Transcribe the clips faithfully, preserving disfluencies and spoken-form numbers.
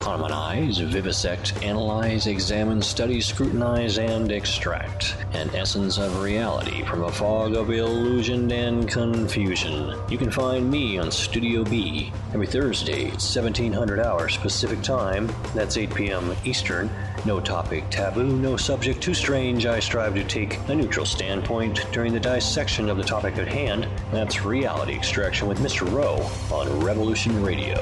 harmonize, vivisect, analyze, examine, study, scrutinize, and extract an essence of reality from a fog of illusion and confusion. You can find me on Studio B every Thursday at seventeen hundred hours Pacific Time. That's eight p.m. Eastern. No topic taboo, no subject too strange. I strive to take a neutral standpoint during the dissection of the topic at hand. That's Reality Extraction with Mister Rowe on Revolution Radio.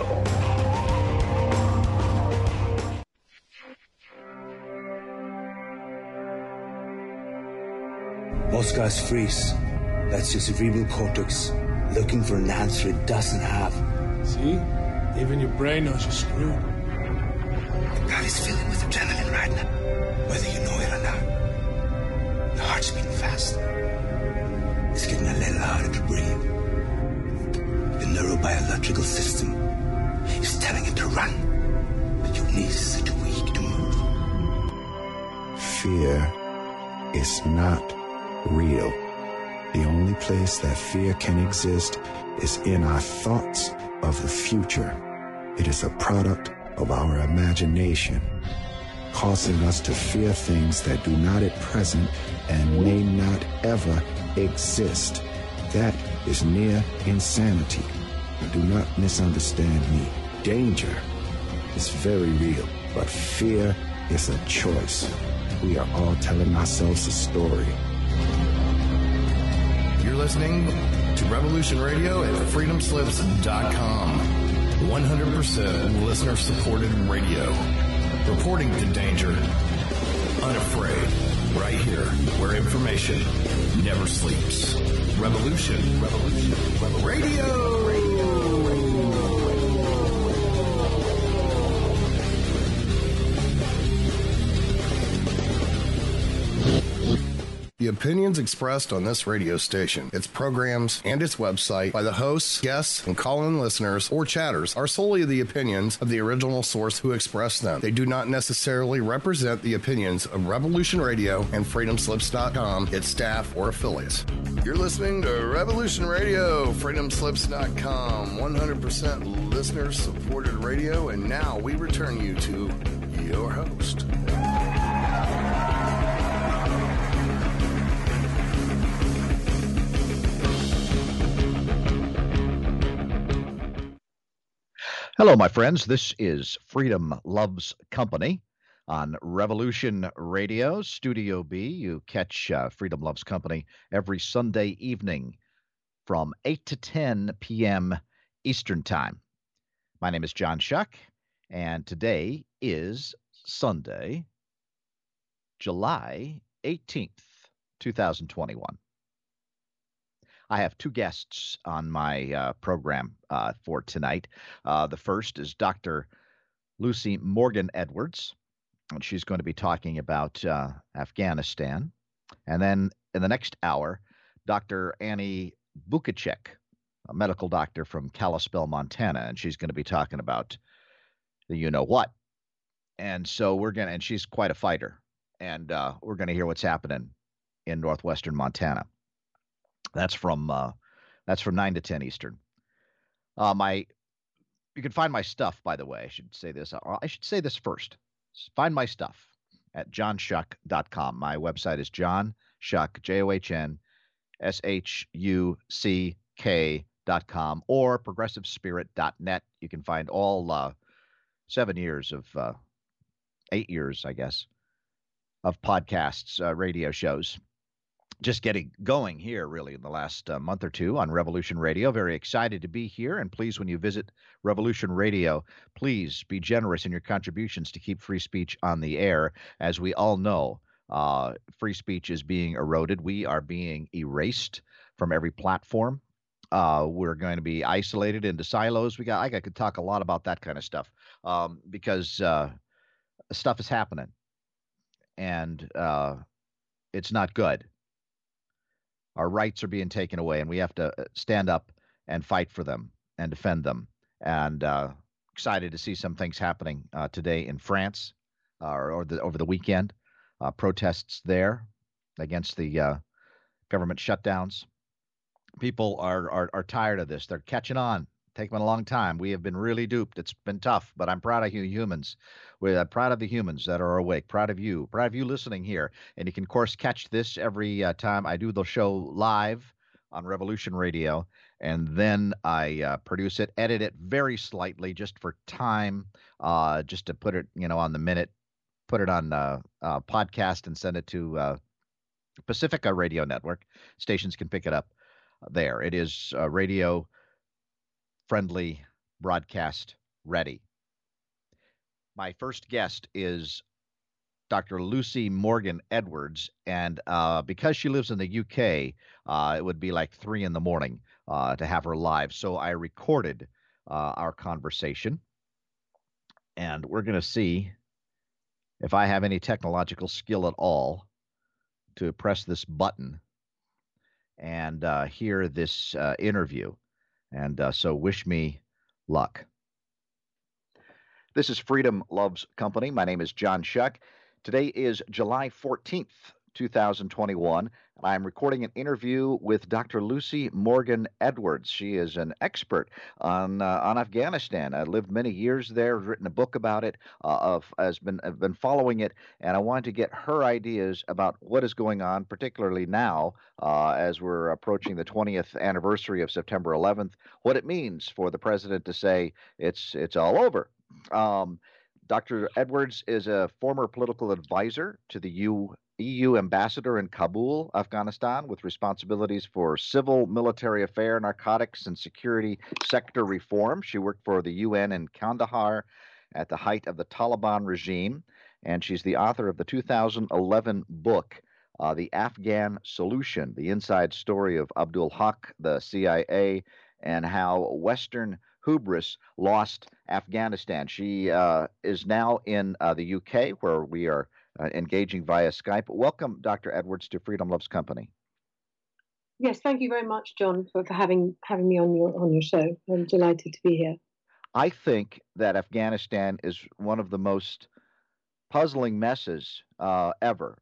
Most guys freeze. That's your cerebral cortex looking for an answer it doesn't have. See? Even your brain knows you're screwed. The body's filling with adrenaline right now, whether you know it or not. Your heart's beating fast. It's getting a little harder to breathe. The neurobiological system is telling it to run, but your knees are too weak to move. Fear is not real. The only place that fear can exist is in our thoughts of the future. It is a product of our imagination, causing us to fear things that do not at present and may not ever exist. That is near insanity. Do not misunderstand me. Danger is very real, but fear is a choice. We are all telling ourselves a story. You're listening to Revolution Radio at freedom slips dot com. one hundred percent listener-supported radio. Reporting to danger. Unafraid. Right here, where information never sleeps. Revolution. Revolution. Revolution. Radio. Radio. The opinions expressed on this radio station, its programs, and its website by the hosts, guests, and call-in listeners or chatters are solely the opinions of the original source who expressed them. They do not necessarily represent the opinions of Revolution Radio and freedom slips dot com, its staff, or affiliates. You're listening to Revolution Radio, freedom slips dot com, one hundred percent listener-supported radio, and now we return you to your host. Hello, my friends. This is Freedom Loves Company on Revolution Radio, Studio B. You catch uh, Freedom Loves Company every Sunday evening from eight to ten p.m. Eastern Time. My name is John Shuck, and today is Sunday, July eighteenth, twenty twenty-one. I have two guests on my uh, program uh, for tonight. Uh, the first is Doctor Lucy Morgan Edwards, and she's going to be talking about uh, Afghanistan. And then in the next hour, Doctor Annie Bukacek, a medical doctor from Kalispell, Montana, and she's going to be talking about the you-know-what. And so we're going to, and she's quite a fighter, and uh, we're going to hear what's happening in northwestern Montana. That's from uh, that's from nine to ten Eastern. Uh, my, you can find my stuff, by the way. I should say this. I should say this first. Find my stuff at john shuck dot com. My website is John Shuck, J O H N S H U C K dot com, or progressive spirit dot net. You can find all uh, seven years of, uh, eight years, I guess, of podcasts, uh, radio shows. Just getting going here, really, in the last uh, month or two on Revolution Radio. Very excited to be here. And please, when you visit Revolution Radio, please be generous in your contributions to keep free speech on the air. As we all know, uh, free speech is being eroded. We are being erased from every platform. Uh, we're going to be isolated into silos. We got. I could talk a lot about that kind of stuff um, because uh, stuff is happening, and uh, it's not good. Our rights are being taken away, and we have to stand up and fight for them and defend them. And uh, excited to see some things happening uh, today in France uh, or, or the, over the weekend. Uh, protests there against the uh, government shutdowns. People are, are are tired of this. They're catching on. taken a long time. We have been really duped. It's been tough, but I'm proud of you humans. We're proud of the humans that are awake. Proud of you. Proud of you listening here. And you can, of course, catch this every uh, time I do the show live on Revolution Radio. And then I uh, produce it, edit it very slightly just for time, uh, just to put it, you know, on the minute, put it on uh, uh, podcast and send it to uh, Pacifica Radio Network. Stations can pick it up there. It is uh, radio friendly, broadcast ready. My first guest is Doctor Lucy Morgan Edwards, and uh, because she lives in the U K, uh, it would be like three in the morning uh, to have her live. So I recorded uh, our conversation, and we're going to see if I have any technological skill at all to press this button and uh, hear this uh, interview. And uh, so wish me luck. This is Freedom Loves Company. My name is John Shuck. Today is July fourteenth, two thousand twenty-one, and I'm recording an interview with Doctor Lucy Morgan Edwards. She is an expert on uh, on Afghanistan. I lived many years there, written a book about it, uh, of has been have been following it, and I wanted to get her ideas about what is going on, particularly now uh, as we're approaching the twentieth anniversary of September eleventh. What it means for the president to say it's it's all over. Um, Doctor Edwards is a former political advisor to the U, E U ambassador in Kabul, Afghanistan, with responsibilities for civil, military affair, narcotics, and security sector reform. She worked for the U N in Kandahar at the height of the Taliban regime, and she's the author of the two thousand eleven book, uh, The Afghan Solution, the inside story of Abdul Haq, the C I A, and how Western hubris lost Afghanistan. She uh, is now in uh, the U K, where we are uh, engaging via Skype. Welcome, Doctor Edwards, to Freedom Loves Company. Yes, thank you very much, John, for, for having having me on your on your show. I'm delighted to be here. I think that Afghanistan is one of the most puzzling messes uh, ever.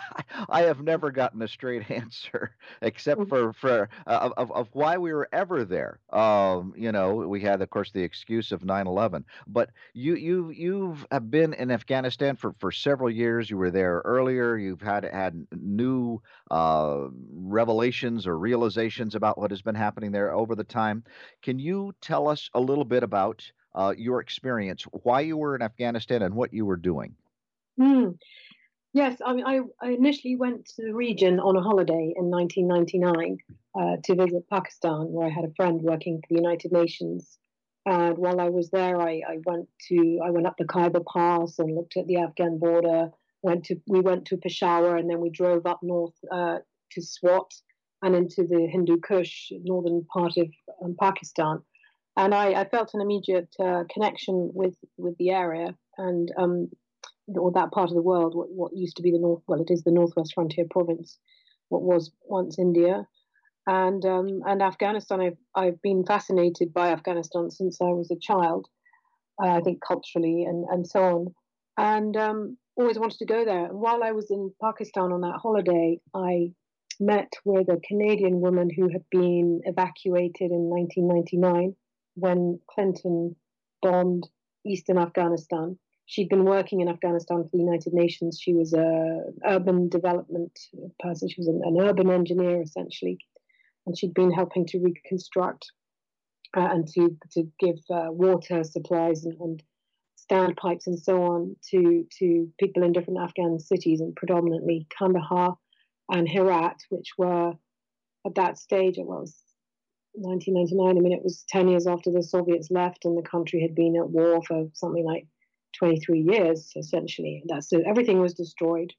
I have never gotten a straight answer, except for for uh, of of why we were ever there. Um, you know, we had, of course, the excuse of nine eleven. But you you you've have been in Afghanistan for, for several years. You were there earlier. You've had had new uh, revelations or realizations about what has been happening there over the time. Can you tell us a little bit about uh, your experience, why you were in Afghanistan, and what you were doing? Mm. Yes, I mean, I, I initially went to the region on a holiday in nineteen ninety-nine uh, to visit Pakistan, where I had a friend working for the United Nations. And while I was there, I, I went to I went up the Khyber Pass and looked at the Afghan border. Went to we went to Peshawar, and then we drove up north uh, to Swat and into the Hindu Kush, northern part of um, Pakistan. And I, I felt an immediate uh, connection with with the area and. Um, or that part of the world, what, what used to be the north, well, it is the Northwest Frontier Province, what was once India, and um, and Afghanistan. I've I've been fascinated by Afghanistan since I was a child. Uh, I think culturally and and so on, and um, always wanted to go there. And while I was in Pakistan on that holiday, I met with a Canadian woman who had been evacuated in nineteen ninety-nine when Clinton bombed eastern Afghanistan. She'd been working in Afghanistan for the United Nations. She was an urban development person. She was an, an urban engineer, essentially. And she'd been helping to reconstruct uh, and to, to give uh, water supplies and, and standpipes and so on to, to people in different Afghan cities, and predominantly Kandahar and Herat, which were at that stage, it was nineteen ninety-nine. I mean, it was ten years after the Soviets left, and the country had been at war for something like twenty-three years, essentially. That's so everything was destroyed.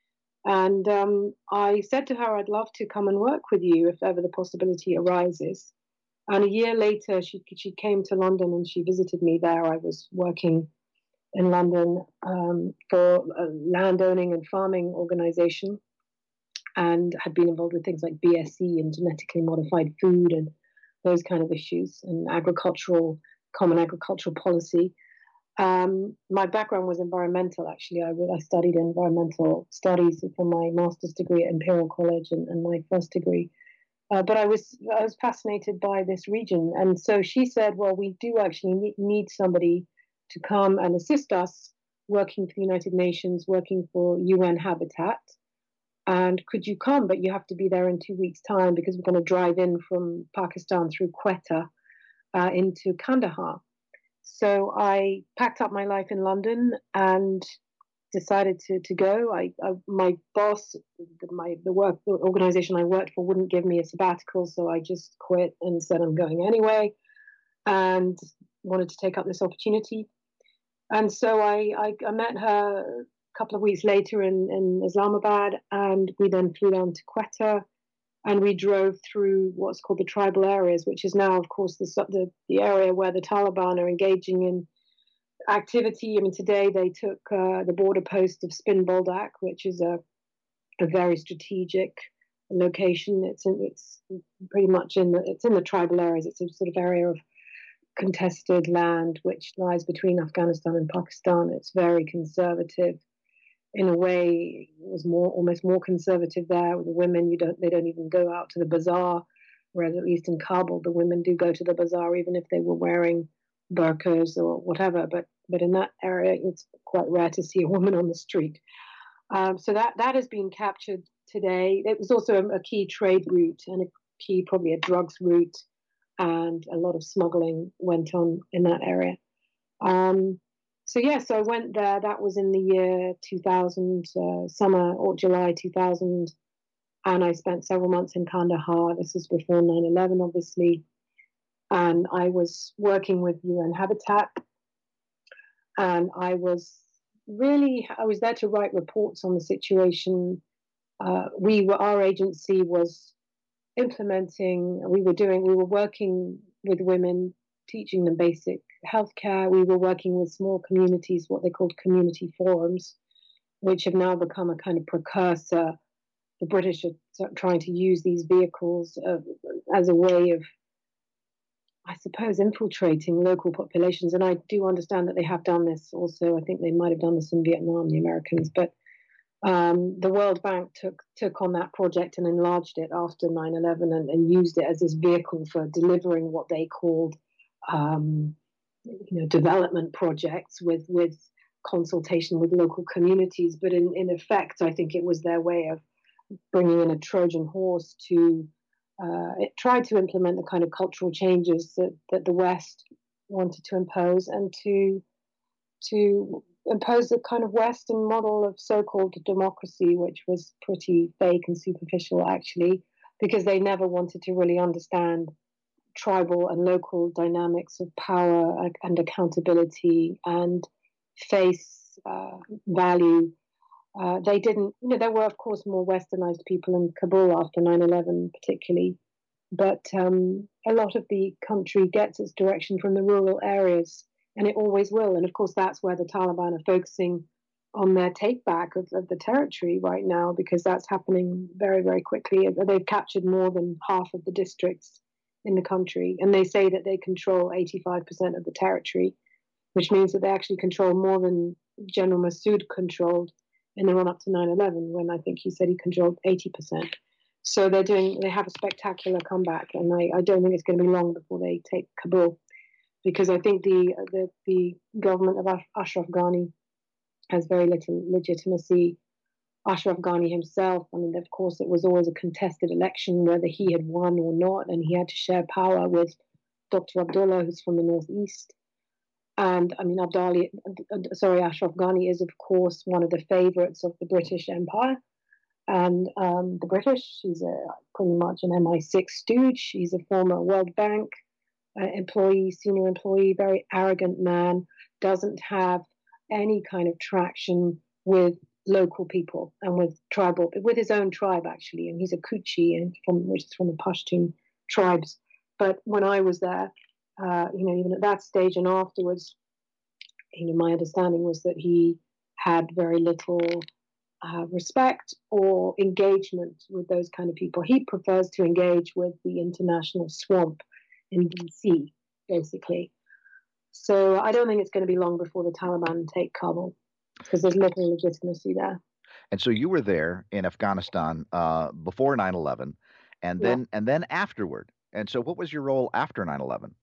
And um, I said to her, I'd love to come and work with you if ever the possibility arises. And a year later, she she came to London and she visited me there. I was working in London um, for a land owning and farming organization, and had been involved with things like B S E and genetically modified food and those kind of issues, and agricultural, common agricultural policy. Um, my background was environmental, actually. I, I studied environmental studies for my master's degree at Imperial College and, and my first degree Uh, but I was I was fascinated by this region, and so she said, "Well, we do actually need, need somebody to come and assist us, working for the United Nations, working for U N Habitat. And could you come? But you have to be there in two weeks' time because we're going to drive in from Pakistan through Quetta uh, into Kandahar." So I packed up my life in London and decided to to go. I, I my boss, my the work the organization I worked for wouldn't give me a sabbatical, so I just quit and said I'm going anyway, and wanted to take up this opportunity. And so I I, I met her a couple of weeks later in, in Islamabad, and we then flew down to Quetta, and we drove through what's called the tribal areas, which is now, of course, the the, the area where the Taliban are engaging in activity. I mean, today they took uh, the border post of Spin Boldak, which is a a very strategic location. It's in, it's pretty much in the it's in the tribal areas. It's a sort of area of contested land which lies between Afghanistan and Pakistan. It's very conservative. In a way, it was more almost more conservative there. With the women, you don't they don't even go out to the bazaar, whereas at least in Kabul, the women do go to the bazaar even if they were wearing burqas or whatever. But but in that area, it's quite rare to see a woman on the street. Um, so that that has been captured today. It was also a, a key trade route and a key, probably a drugs route, and a lot of smuggling went on in that area. Um, so yeah, so I went there. That was in the year two thousand, uh, summer or July two thousand, and I spent several months in Kandahar. This is before nine eleven, obviously, and I was working with U N Habitat, and I was really I was there to write reports on the situation. Uh, we were our agency was implementing. We were doing. We were working with women, teaching them basic healthcare. We were working with small communities, what they called community forums, which have now become a kind of precursor. The British are trying to use these vehicles uh, as a way of, I suppose, infiltrating local populations. And I do understand that they have done this also. I think they might have done this in Vietnam, the Americans. But um, the World Bank took took on that project and enlarged it after nine eleven and, and used it as this vehicle for delivering what they called um, you know, development projects with, with consultation with local communities. But in, in effect, I think it was their way of bringing in a Trojan horse to Uh, it tried to implement the kind of cultural changes that, that the West wanted to impose, and to to impose a kind of Western model of so-called democracy, which was pretty fake and superficial, actually, because they never wanted to really understand tribal and local dynamics of power and accountability and face uh, value. Uh, they didn't, you know, there were, of course, more westernized people in Kabul after nine eleven, particularly, but um, a lot of the country gets its direction from the rural areas, and it always will. And of course, that's where the Taliban are focusing on their take back of, of the territory right now, because that's happening very, very quickly. They've captured more than half of the districts in the country, and they say that they control eighty-five percent of the territory, which means that they actually control more than General Massoud controlled in the run up to nine eleven, when I think he said he controlled eighty percent. So they're doing, they have a spectacular comeback, and I, I don't think it's going to be long before they take Kabul, because I think the the, the government of Ashraf Ghani has very little legitimacy. Ashraf Ghani himself, I mean, of course, it was always a contested election whether he had won or not, and he had to share power with Doctor Abdullah, who's from the northeast. And I mean, Abdali, sorry, Ashraf Ghani is, of course, one of the favorites of the British Empire. And um, the British, he's a, pretty much an M I six stooge. He's a former World Bank uh, employee, senior employee, very arrogant man, doesn't have any kind of traction with local people and with tribal, with his own tribe, actually. And he's a Kuchi, and from, which is from the Pashtun tribes. But when I was there, Uh, you know, even at that stage and afterwards, you know, my understanding was that he had very little uh, respect or engagement with those kind of people. He prefers to engage with the international swamp in D C, basically. So I don't think it's going to be long before the Taliban take Kabul, because there's little legitimacy there. And so you were there in Afghanistan uh, before nine eleven. and Yeah. then and then afterward. And so, what was your role after nine eleven?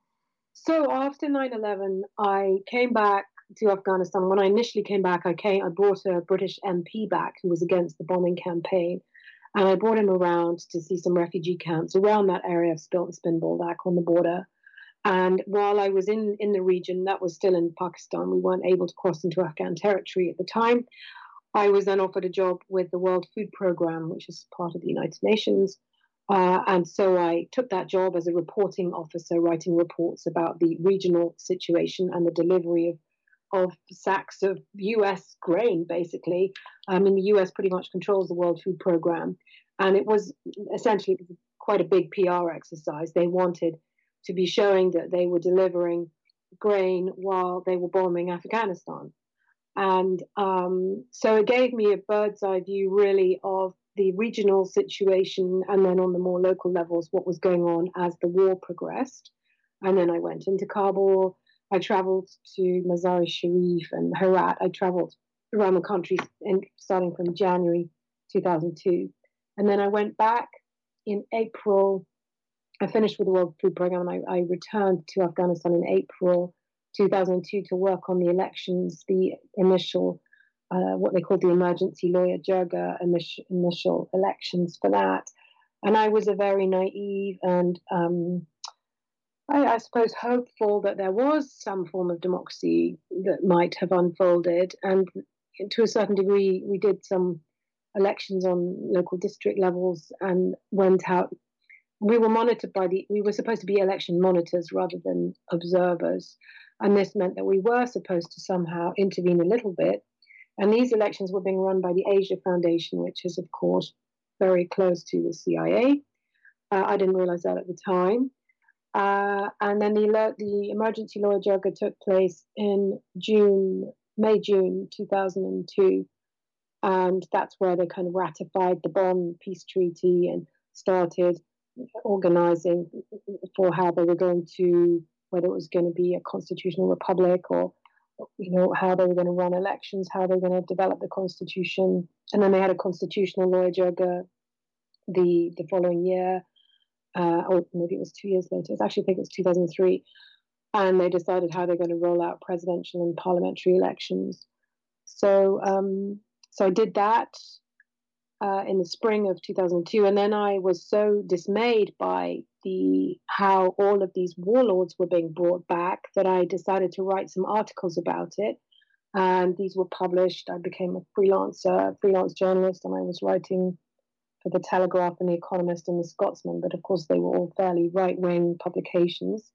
So after nine eleven, I came back to Afghanistan. When I initially came back, I came, I brought a British M P back who was against the bombing campaign. And I brought him around to see some refugee camps around that area of Spilt and Spinboldak on the border. And while I was in, in the region, that was still in Pakistan, we weren't able to cross into Afghan territory at the time. I was then offered a job with the World Food Programme, which is part of the United Nations. Uh, and so I took that job as a reporting officer, writing reports about the regional situation and the delivery of of sacks of U S grain, basically. I mean, the U S pretty much controls the World Food Programme. And it was essentially quite a big P R exercise. They wanted to be showing that they were delivering grain while they were bombing Afghanistan. And um, so it gave me a bird's eye view, really, of the regional situation, and then on the more local levels, what was going on as the war progressed. And then I went into Kabul. I traveled to Mazar-e-Sharif and Herat. I traveled around the country in, starting from January two thousand two. And then I went back in April. I finished with the World Food Programme, and I, I returned to Afghanistan in April two thousand two to work on the elections, the initial, uh, what they called the emergency lawyer Jirga initial elections for that. And I was a very naive and um, I, I suppose hopeful that there was some form of democracy that might have unfolded. And to a certain degree, we did some elections on local district levels and went out. We were monitored by the, we were supposed to be election monitors rather than observers. And this meant that we were supposed to somehow intervene a little bit. And these elections were being run by the Asia Foundation, which is, of course, very close to the C I A. Uh, I didn't realize that at the time. Uh, and then the, the emergency law Jirga took place in June, May, June two thousand two. And that's where they kind of ratified the Bonn Peace Treaty and started organizing for how they were going to, whether it was going to be a constitutional republic or, you know, how they were going to run elections, how they were going to develop the constitution. And then they had a constitutional law Jirga the, the following year. Uh, or maybe it was two years later. I actually think it was two thousand three. And they decided how they're going to roll out presidential and parliamentary elections. So, um, so I did that uh, in the spring of two thousand two. And then I was so dismayed by the how all of these warlords were being brought back that I decided to write some articles about it. And these were published. I became a freelancer, freelance journalist, and I was writing for the Telegraph and the Economist and the Scotsman, but of course they were all fairly right-wing publications.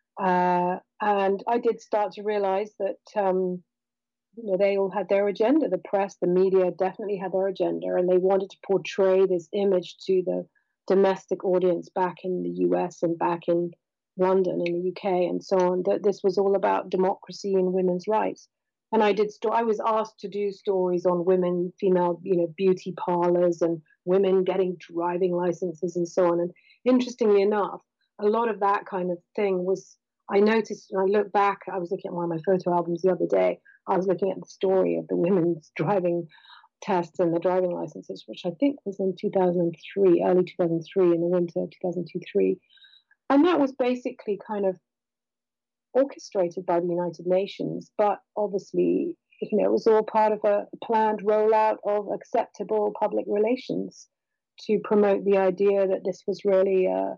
Uh, and I did start to realize that um, you know, they all had their agenda. The press, the media definitely had their agenda, and they wanted to portray this image to the domestic audience back in the U S and back in London, in the U K, and so on, that this was all about democracy and women's rights. And I did. Sto- I was asked to do stories on women, female, you know, beauty parlors and women getting driving licenses and so on. And interestingly enough, a lot of that kind of thing was. I noticed. And I look back. I was looking at one of my photo albums the other day. I was looking at the story of the women's driving tests and the driving licenses, which I think was in two thousand three, early two thousand three, in the winter of two thousand two three, and that was basically kind of orchestrated by the United Nations, but obviously, you know, it was all part of a planned rollout of acceptable public relations to promote the idea that this was really, a,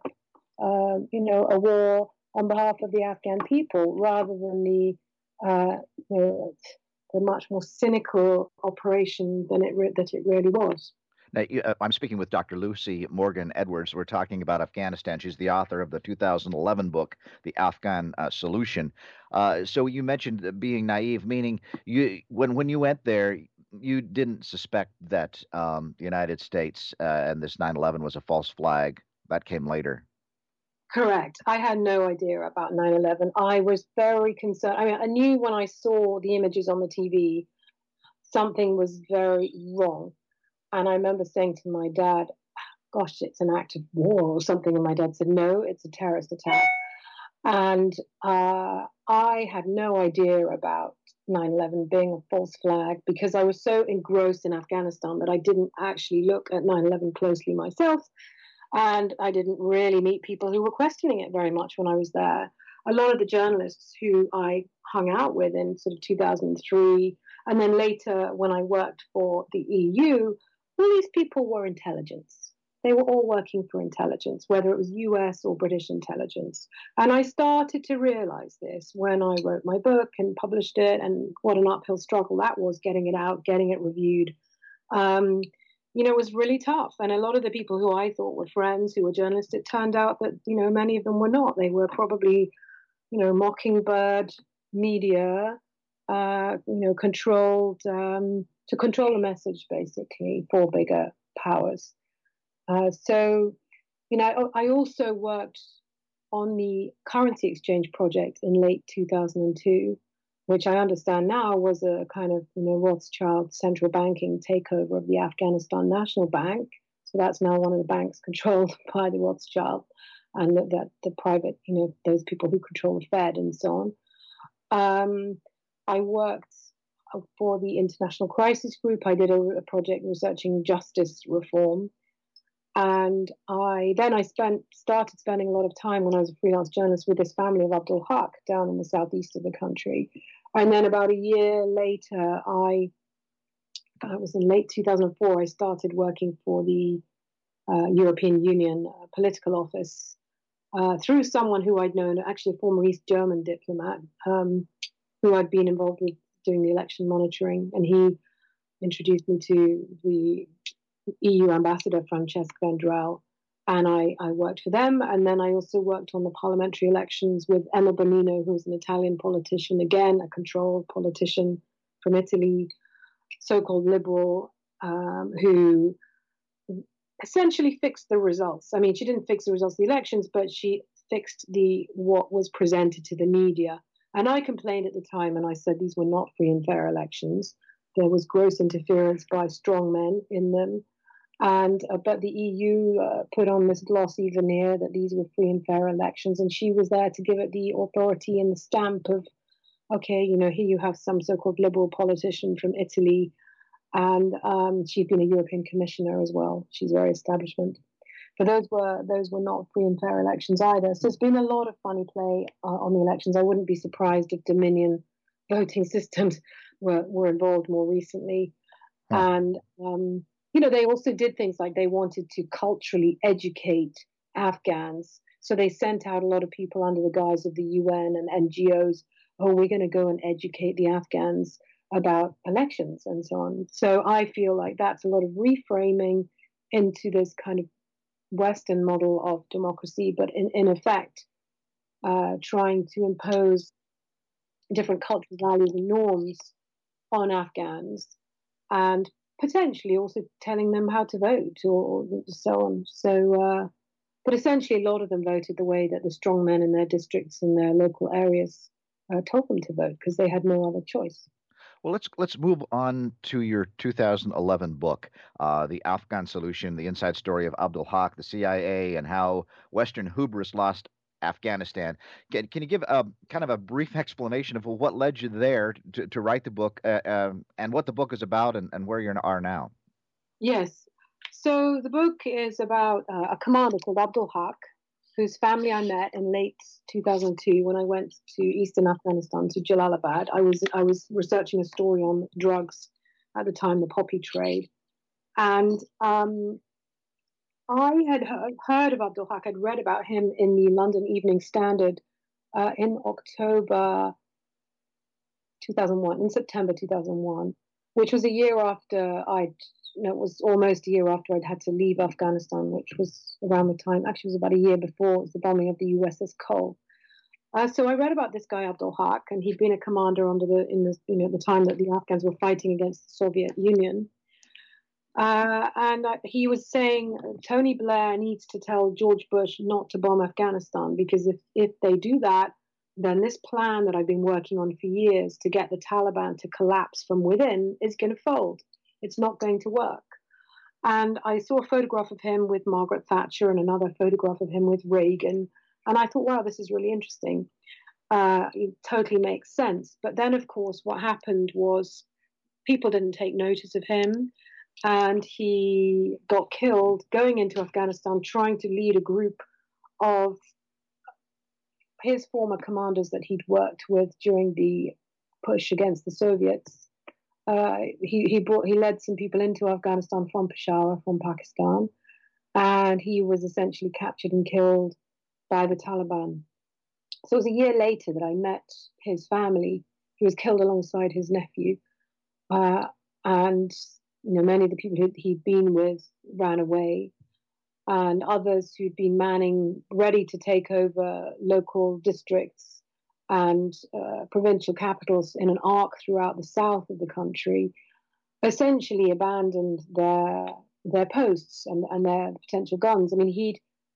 a, you know, a war on behalf of the Afghan people, rather than the, uh, you know, the much more cynical operation than it re- that it really was. Now, you, uh, I'm speaking with Doctor Lucy Morgan Edwards. We're talking about Afghanistan. She's the author of the two thousand eleven book, The Afghan uh, Solution. Uh, so you mentioned being naive, meaning you when when you went there, you didn't suspect that um, the United States uh, and this nine eleven was a false flag. That came later. Correct. I had no idea about nine eleven. I was very concerned. I mean, I knew when I saw the images on the T V, something was very wrong. And I remember saying to my dad, gosh, it's an act of war or something. And my dad said, no, it's a terrorist attack. And uh, I had no idea about nine eleven being a false flag because I was so engrossed in Afghanistan that I didn't actually look at nine eleven closely myself. And I didn't really meet people who were questioning it very much when I was there. A lot of the journalists who I hung out with in sort of two thousand three, and then later when I worked for the E U, all these people were intelligence. They were all working for intelligence, whether it was U S or British intelligence. And I started to realize this when I wrote my book and published it, and what an uphill struggle that was, getting it out, getting it reviewed. Um, you know, it was really tough. And a lot of the people who I thought were friends, who were journalists, it turned out that, you know, many of them were not. They were probably, you know, mockingbird media, uh, you know, controlled, um, to control the message, basically, for bigger powers. Uh, so, you know, I also worked on the currency exchange project in late two thousand two, which I understand now was a kind of, you know, Rothschild central banking takeover of the Afghanistan National Bank. So that's now one of the banks controlled by the Rothschild, and that the, the private, you know, those people who control the Fed and so on. Um, I worked for the International Crisis Group. I did a, a project researching justice reform. And I then I spent started spending a lot of time when I was a freelance journalist with this family of Abdul Haq down in the southeast of the country. And then about a year later, I, I was in late two thousand four, I started working for the uh, European Union uh, political office uh, through someone who I'd known, actually a former East German diplomat, um, who I'd been involved with doing the election monitoring. And he introduced me to the E U ambassador, Francesc Vendrell, and I, I worked for them. And then I also worked on the parliamentary elections with Emma Bonino, who was an Italian politician, again, a controlled politician from Italy, so-called liberal, um, who essentially fixed the results. I mean, she didn't fix the results of the elections, but she fixed the what was presented to the media. And I complained at the time, and I said these were not free and fair elections. There was gross interference by strong men in them. And uh, but the E U uh, put on this glossy veneer that these were free and fair elections, and she was there to give it the authority and the stamp of, okay, you know, here you have some so-called liberal politician from Italy, and um, she'd been a European commissioner as well. She's very establishment, but those were those were not free and fair elections either. So it's been a lot of funny play uh, on the elections. I wouldn't be surprised if Dominion voting systems were were involved more recently, huh. and. Um, You know, they also did things like they wanted to culturally educate Afghans. So they sent out a lot of people under the guise of the U N and N G Os. Oh, we're going to go and educate the Afghans about elections and so on. So I feel like that's a lot of reframing into this kind of Western model of democracy, but in, in effect, uh, trying to impose different cultural values and norms on Afghans, and potentially also telling them how to vote or, or so on. So, uh, but essentially, a lot of them voted the way that the strong men in their districts and their local areas uh, told them to vote, because they had no other choice. Well, let's let's move on to your two thousand eleven book, uh, The Afghan Solution, the inside story of Abdul Haq, the C I A, and how Western hubris lost Afghanistan. Can, can you give a kind of a brief explanation of what led you there to, to write the book, uh, um, and what the book is about, and, and where you are now? Yes. So the book is about uh, a commander called Abdul Haq, whose family I met in late two thousand two when I went to eastern Afghanistan, to Jalalabad. I was I was researching a story on drugs at the time, the poppy trade, and um, I had heard, heard of Abdul Haq. I'd read about him in the London Evening Standard uh, in October two thousand one, in September two thousand one, which was a year after I'd, you know, it was almost a year after I'd had to leave Afghanistan, which was around the time, actually it was about a year before, it was the bombing of the U S S Cole. Uh, so I read about this guy, Abdul Haq, and he'd been a commander under the, in the, you know, the time that the Afghans were fighting against the Soviet Union. Uh, and uh, he was saying Tony Blair needs to tell George Bush not to bomb Afghanistan, because if, if they do that, then this plan that I've been working on for years to get the Taliban to collapse from within is going to fold. It's not going to work. And I saw a photograph of him with Margaret Thatcher and another photograph of him with Reagan. And I thought, wow, this is really interesting. Uh, it totally makes sense. But then, of course, what happened was people didn't take notice of him. and he got killed going into Afghanistan, trying to lead a group of his former commanders that he'd worked with during the push against the Soviets. Uh, he he brought he led some people into Afghanistan from Peshawar, from Pakistan, and he was essentially captured and killed by the Taliban. So it was a year later that I met his family. He was killed alongside his nephew, uh, and you know many of the people who he'd been with ran away, and others who'd been manning, ready to take over local districts and uh, provincial capitals in an arc throughout the south of the country, essentially abandoned their their posts and, and their potential guns. I mean, he'd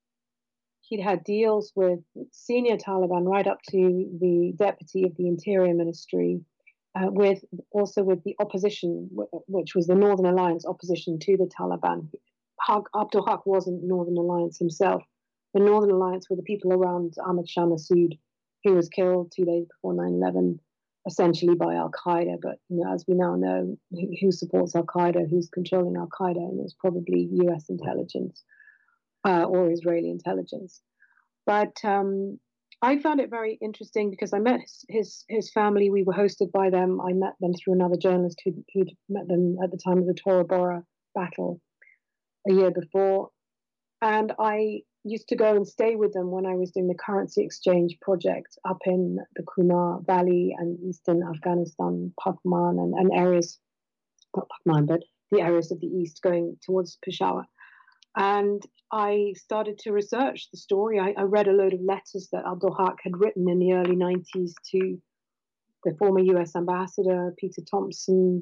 he'd had deals with senior Taliban right up to the deputy of the Interior Ministry, uh, with also with the opposition, which was the Northern Alliance opposition to the Taliban. Haq, Abdul Haq wasn't Northern Alliance himself. The Northern Alliance were the people around Ahmad Shah Massoud, who was killed two days before nine eleven, essentially by Al Qaeda. But you know, as we now know, who, who supports Al Qaeda, who's controlling Al Qaeda, and it was probably U S intelligence uh, or Israeli intelligence. But um, I found it very interesting because I met his, his his family. We were hosted by them. I met them through another journalist who'd, who'd met them at the time of the Tora Bora battle a year before, and I used to go and stay with them when I was doing the currency exchange project up in the Kunar Valley and eastern Afghanistan, Pakman, and, and areas, not Pakman, but the areas of the east going towards Peshawar. And I started to research the story. I, I read a load of letters that Abdul Haq had written in the early nineties to the former U S ambassador, Peter Thompson,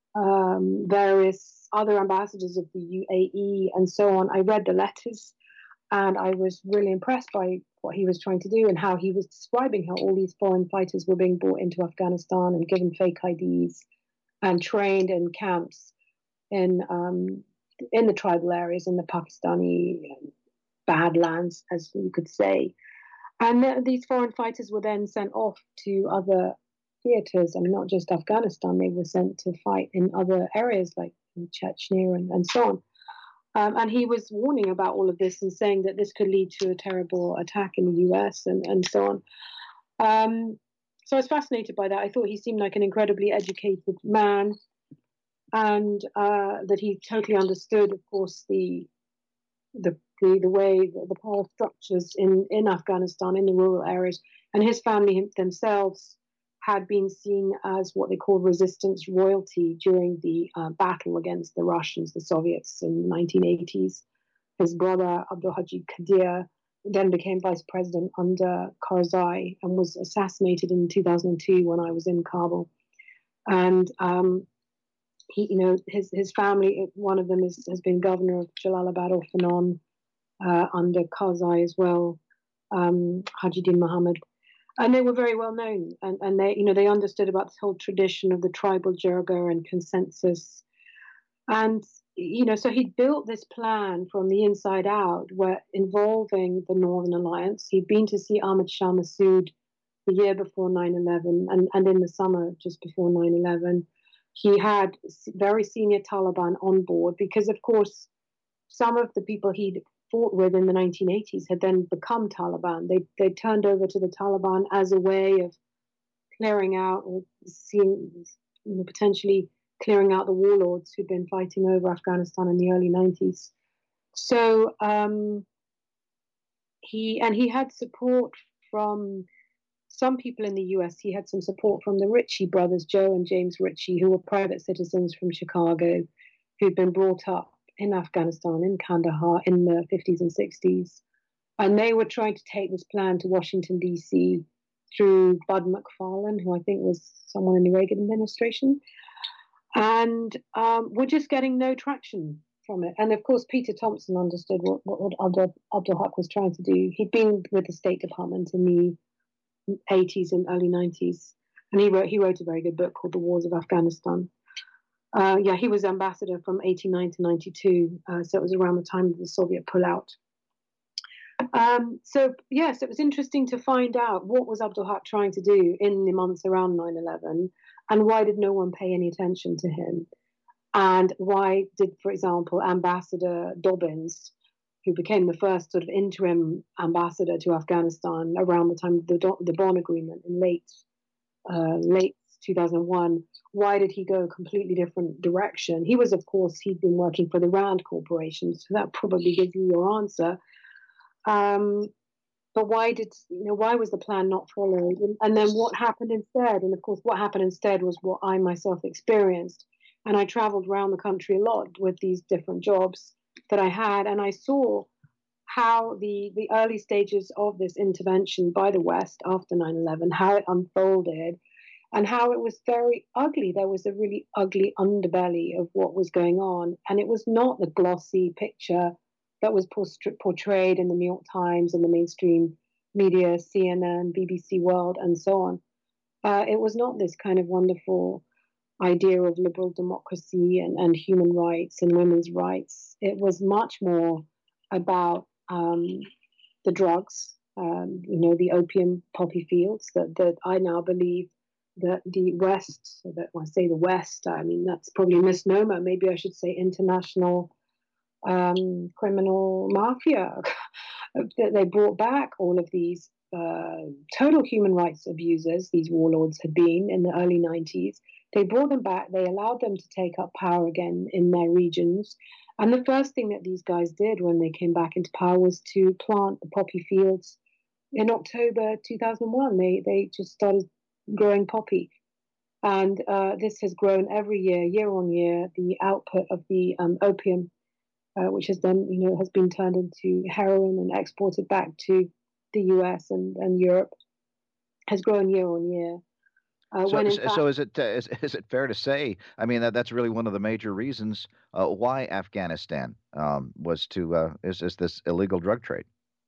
um, various other ambassadors of the U A E, and so on. I read the letters. And I was really impressed by what he was trying to do and how he was describing how all these foreign fighters were being brought into Afghanistan and given fake I Ds and trained in camps in um, in the tribal areas, in the Pakistani Badlands, as you could say. And th- these foreign fighters were then sent off to other theaters. I mean, not just Afghanistan. They were sent to fight in other areas like in Chechnya and, and so on. Um, and he was warning about all of this and saying that this could lead to a terrible attack in the U S and, and so on. Um, so I was fascinated by that. I thought he seemed like an incredibly educated man, and uh, that he totally understood, of course, the the the, the way, the, the power structures in, in Afghanistan, in the rural areas. And his family themselves had been seen as what they called resistance royalty during the uh, battle against the Russians, the Soviets in the nineteen eighties. His brother, Abdul Hajid Qadir, then became vice president under Karzai and was assassinated in two thousand two when I was in Kabul. And um, he, you know, his his family, one of them is, has been governor of Jalalabad off and on uh, under Karzai as well, um, Hajiddin Muhammad. And they were very well known, and, and they, you know, they understood about this whole tradition of the tribal jirga and consensus. And, you know, so he built this plan from the inside out, where involving the Northern Alliance. He'd been to see Ahmad Shah Massoud the year before nine eleven, and, and in the summer just before nine eleven. He had very senior Taliban on board because, of course, some of the people he'd fought with in the nineteen eighties had then become Taliban. They they turned over to the Taliban as a way of clearing out or seeing, you know, potentially clearing out the warlords who'd been fighting over Afghanistan in the early nineties. So um, he and he had support from some people in the U S. He had some support from the Ritchie brothers, Joe and James Ritchie, who were private citizens from Chicago, who'd been brought up in Afghanistan, in Kandahar, in the fifties and sixties. And they were trying to take this plan to Washington, D C through Bud McFarlane, who I think was someone in the Reagan administration. And um, we're just getting no traction from it. And of course, Peter Thompson understood what, what, what Abdul, Abdul Haq was trying to do. He'd been with the State Department in the eighties and early nineties. And he wrote, he wrote a very good book called The Wars of Afghanistan. Uh, yeah, he was ambassador from eighty-nine to ninety-two, uh, so it was around the time of the Soviet pullout. Um, so, yes, it was interesting to find out what was Abdul Haq trying to do in the months around nine eleven, and why did no one pay any attention to him? And why did, for example, Ambassador Dobbins, who became the first sort of interim ambassador to Afghanistan around the time of the, the Bonn Agreement in late uh, late two thousand one, why did he go a completely different direction? He was, of course, he'd been working for the Rand Corporation, so that probably gives you your answer. Um, but why did, you know, why was the plan not followed? And, and then what happened instead? And of course, what happened instead was what I myself experienced. And I traveled around the country a lot with these different jobs that I had, and I saw how the, the early stages of this intervention by the West after nine eleven, how it unfolded, and how it was very ugly. There was a really ugly underbelly of what was going on, and it was not the glossy picture that was portrayed in the New York Times and the mainstream media, C N N, B B C World, and so on. Uh, it was not this kind of wonderful idea of liberal democracy and, and human rights and women's rights. It was much more about um, the drugs, um, you know, the opium poppy fields that, that I now believe that the West, that when I say the West, I mean, that's probably a misnomer. Maybe I should say international um, criminal mafia. That they brought back all of these uh, total human rights abusers, these warlords had been in the early nineties. They brought them back. They allowed them to take up power again in their regions. And the first thing that these guys did when they came back into power was to plant the poppy fields. In October two thousand one, they, they just started growing poppy. And uh, this has grown every year, year on year. The output of the um, opium, uh, which has then, you know, has been turned into heroin and exported back to the U S and, and Europe, has grown year on year. Uh, so, so, fact, so is it uh, is, is it fair to say? I mean, that that's really one of the major reasons uh, why Afghanistan um, was to uh, is is this illegal drug trade.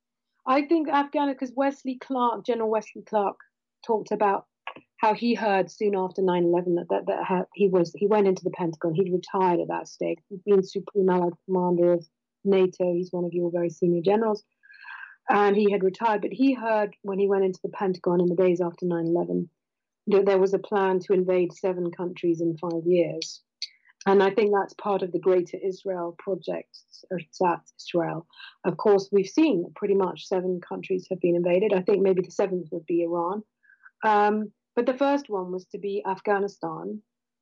I think Afghanistan, because Wesley Clark, General Wesley Clark, talked about how he heard soon after nine eleven that that, that he was he went into the Pentagon. He'd retired at that stage. He'd been Supreme Allied Commander of NATO. He's one of your very senior generals, and he had retired. But he heard when he went into the Pentagon in the days after nine eleven. There was a plan to invade seven countries in five years. And I think that's part of the Greater Israel project, or Ersatz Israel. Of course, we've seen pretty much seven countries have been invaded. I think maybe the seventh would be Iran. Um, but the first one was to be Afghanistan.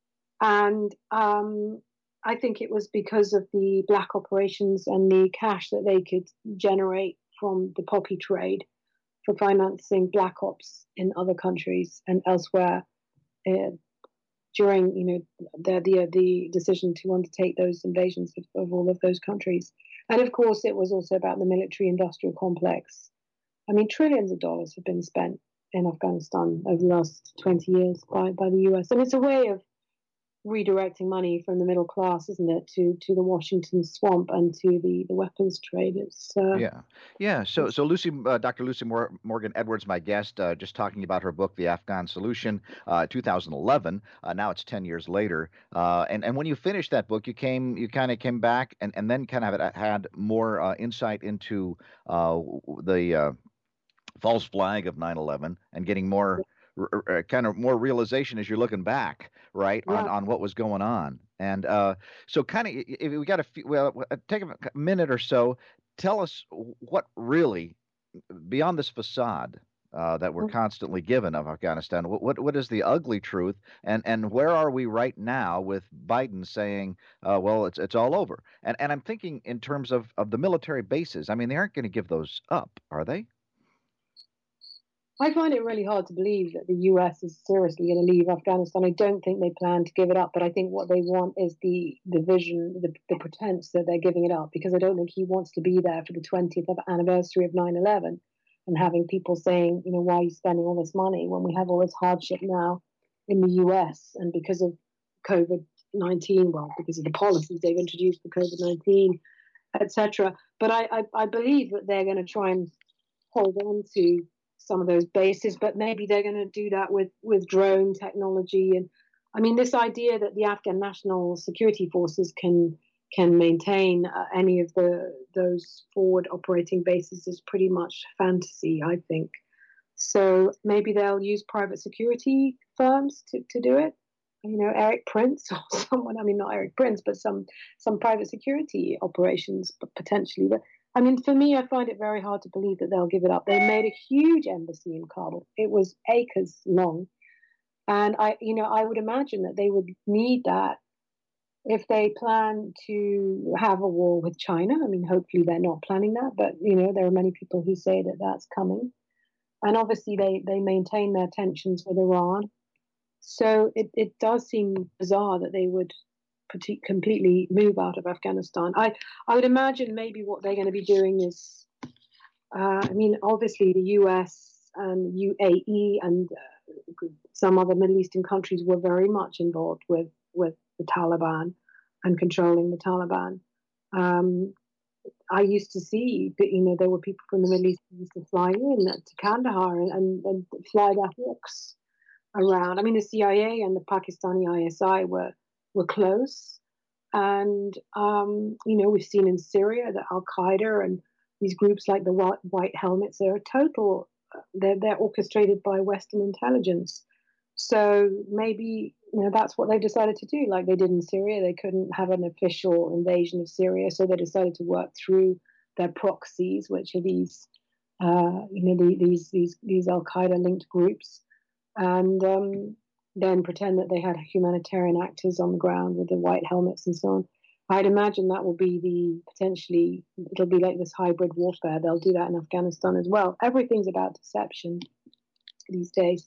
And um, I think it was because of the black operations and the cash that they could generate from the poppy trade for financing black ops in other countries and elsewhere uh, during, you know, the, the the decision to undertake those invasions of, of all of those countries. And of course, it was also about the military-industrial complex. I mean, trillions of dollars have been spent in Afghanistan over the last twenty years by, by the U S. And it's a way of redirecting money from the middle class, isn't it, to to the Washington swamp and to the, the weapons trade. It's uh, yeah, yeah. So so Lucy, uh, Doctor Lucy Mor- Morgan Edwards, my guest, uh, just talking about her book, The Afghan Solution, uh, two thousand eleven. Uh, now it's ten years later, uh, and and when you finished that book, you came, you kind of came back and and then kind of had more uh, insight into uh, the uh, false flag of nine eleven and getting more. R- kind of more realization as you're looking back, right, yeah. on, on what was going on. And uh, so kind of, if we got a few, well, take a minute or so, tell us what really, beyond this facade uh, that we're constantly given of Afghanistan, what, what what is the ugly truth, and and where are we right now with Biden saying, uh, well, it's it's all over. And and I'm thinking in terms of, of the military bases. I mean, they aren't going to give those up, are they? I find it really hard to believe that the U S is seriously going to leave Afghanistan. I don't think they plan to give it up, but I think what they want is the the vision, the, the pretense that they're giving it up, because I don't think he wants to be there for the twentieth anniversary of nine eleven and having people saying, you know, why are you spending all this money when we have all this hardship now in the U S and because of COVID nineteen, well, because of the policies they've introduced for COVID nineteen, et cetera. But I, I, I believe that they're going to try and hold on to some of those bases, but maybe they're going to do that with, with drone technology. And I mean, this idea that the Afghan National Security Forces can can maintain uh, any of the those forward operating bases is pretty much fantasy, I think. So maybe they'll use private security firms to, to do it. you know, Eric Prince or someone. I mean, not Eric Prince, but some some private security operations, but potentially. But I mean, for me, I find it very hard to believe that they'll give it up. They made a huge embassy in Kabul. It was acres long, and I, you know, I would imagine that they would need that if they plan to have a war with China. I mean, hopefully they're not planning that, but you know, there are many people who say that that's coming, and obviously they they maintain their tensions with Iran. So it, it does seem bizarre that they would completely move out of Afghanistan. I, I would imagine maybe what they're going to be doing is, uh, I mean, obviously the U S and U A E and uh, some other Middle Eastern countries were very much involved with, with the Taliban and controlling the Taliban. Um, I used to see that, you know, there were people from the Middle East who used to fly in to Kandahar and, and, and fly their hawks around. I mean, the C I A and the Pakistani I S I were were close, and um, you know, we've seen in Syria that Al Qaeda and these groups like the White, White Helmets, they're a total. They're they're orchestrated by Western intelligence. So maybe, you know, that's what they decided to do. Like they did in Syria, they couldn't have an official invasion of Syria, so they decided to work through their proxies, which are these, uh, you know, the, these these these Al Qaeda linked groups. And um, then pretend that they had humanitarian actors on the ground with the white helmets and so on. I'd imagine that will be the potentially, it'll be like this hybrid warfare. They'll do that in Afghanistan as well. Everything's about deception these days.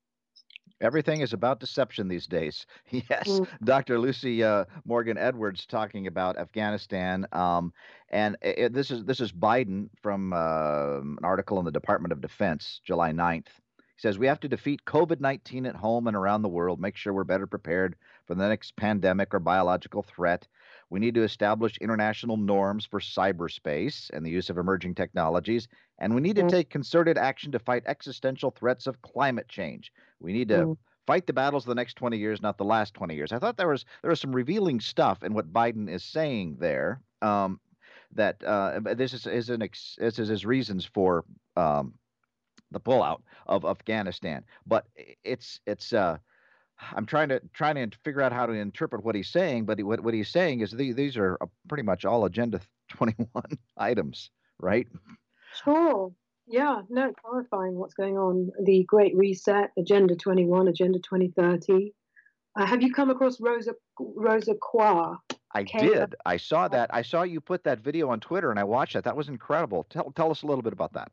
Everything is about deception these days. Yes. Mm. Doctor Lucy uh, Morgan Edwards talking about Afghanistan. Um, and it, this is this is Biden from uh, an article in the Department of Defense, July ninth. He says, we have to defeat COVID nineteen at home and around the world, make sure we're better prepared for the next pandemic or biological threat. We need to establish international norms for cyberspace and the use of emerging technologies. And we need to take concerted action to fight existential threats of climate change. We need to mm. fight the battles of the next twenty years, not the last twenty years. I thought there was there was some revealing stuff in what Biden is saying there. Um, that uh, this is, is an ex, this is his reasons for um, the pullout of Afghanistan. But it's it's uh, I'm trying to trying to figure out how to interpret what he's saying. But he, what what he's saying is the, these are pretty much all Agenda twenty-one items, right? Sure. Yeah. No, it's horrifying what's going on. The Great Reset, Agenda twenty-one, Agenda twenty thirty. Uh, have you come across Rosa Rosa Quar? I did. I saw that. I saw you put that video on Twitter, and I watched that. That was incredible. Tell tell us a little bit about that.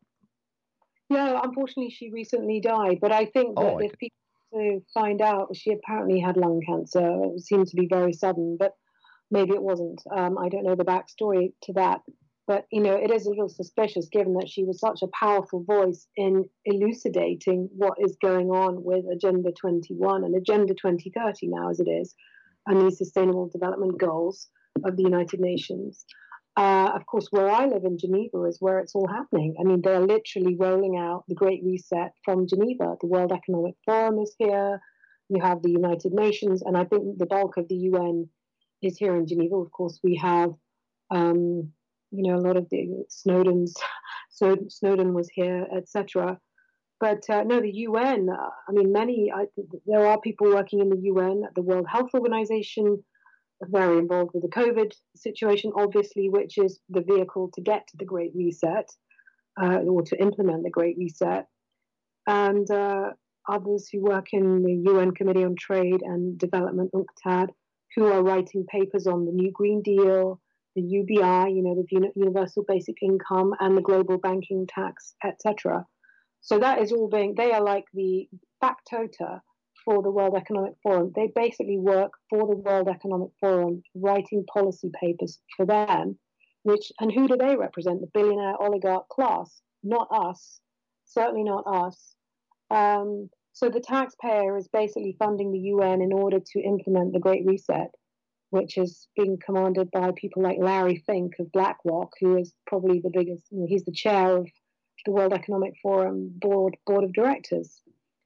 Yeah, unfortunately, she recently died. But I think that oh, if people to find out, she apparently had lung cancer. It seemed to be very sudden, but maybe it wasn't. Um, I don't know the backstory to that. But, you know, it is a little suspicious given that she was such a powerful voice in elucidating what is going on with Agenda twenty-one and Agenda twenty thirty now as it is, and these Sustainable Development Goals of the United Nations. Uh, of course, where I live in Geneva is where it's all happening. I mean, they're literally rolling out the Great Reset from Geneva. The World Economic Forum is here. You have the United Nations, and I think the bulk of the U N is here in Geneva. Of course, we have, um, you know, a lot of the Snowden's. Snowden, Snowden was here, et cetera. But uh, no, the U N. Uh, I mean, many. I, there are people working in the U N, the World Health Organization. Very involved with the COVID situation, obviously, which is the vehicle to get to the Great Reset uh, or to implement the Great Reset. And uh, others who work in the U N Committee on Trade and Development, UNCTAD, who are writing papers on the New Green Deal, the U B I, you know, the Universal Basic Income and the Global Banking Tax, et cetera. So that is all being, they are like the factotum for the World Economic Forum. They basically work for the World Economic Forum, writing policy papers for them, which, and who do they represent? The billionaire oligarch class, not us, certainly not us. Um, so the taxpayer is basically funding the U N in order to implement the Great Reset, which is being commanded by people like Larry Fink of BlackRock, who is probably the biggest, you know, he's the chair of the World Economic Forum board, board of directors.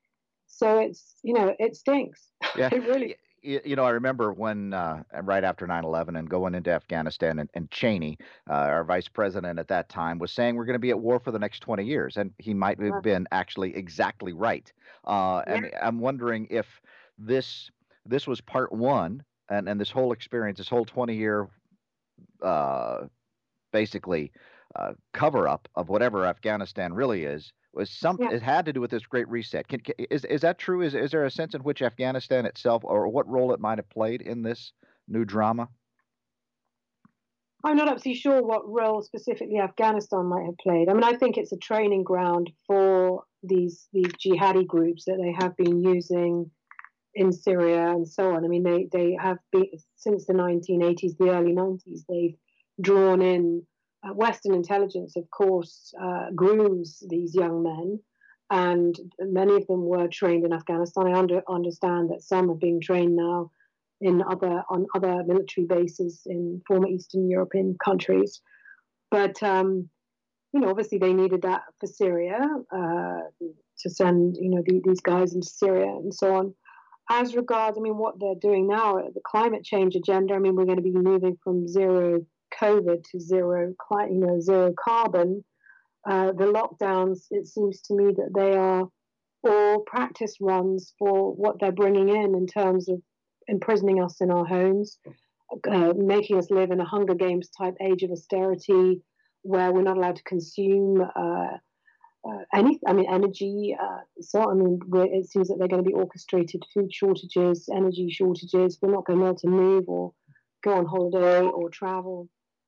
So it's, you know, it stinks. Yeah. It really. You, you know, I remember when, uh, right after nine eleven and going into Afghanistan, and, and Cheney, uh, our vice president at that time, was saying we're going to be at war for the next twenty years. And he might have been actually exactly right. Uh, yeah. And I'm wondering if this this was part one, and, and this whole experience, this whole twenty-year, uh, basically, uh, cover-up of whatever Afghanistan really is, was some. Yeah. It had to do with this Great Reset. Can, can, is is that true? Is is there a sense in which Afghanistan itself, or what role it might have played in this new drama? I'm not absolutely sure what role specifically Afghanistan might have played. I mean, I think it's a training ground for these these jihadi groups that they have been using in Syria and so on. I mean, they, they have been, since the nineteen eighties, the early nineties, they've drawn in uh, Western intelligence, of course, uh, grooms these young men, and many of them were trained in Afghanistan. I under, understand that some are being trained now in other on other military bases in former Eastern European countries. But um, you know, obviously they needed that for Syria, uh, to send, you know, the, these guys into Syria and so on. As regards, I mean, what they're doing now, the climate change agenda, I mean, we're going to be moving from zero COVID to zero, you know, zero carbon. Uh, the lockdowns, it seems to me that they are all practice runs for what they're bringing in in terms of imprisoning us in our homes, uh, making us live in a Hunger Games type age of austerity where we're not allowed to consume uh, uh, any, I mean, energy. Uh, so, I mean, it seems that they're going to be orchestrated food shortages, energy shortages. We're not going to be able to move or go on holiday or travel.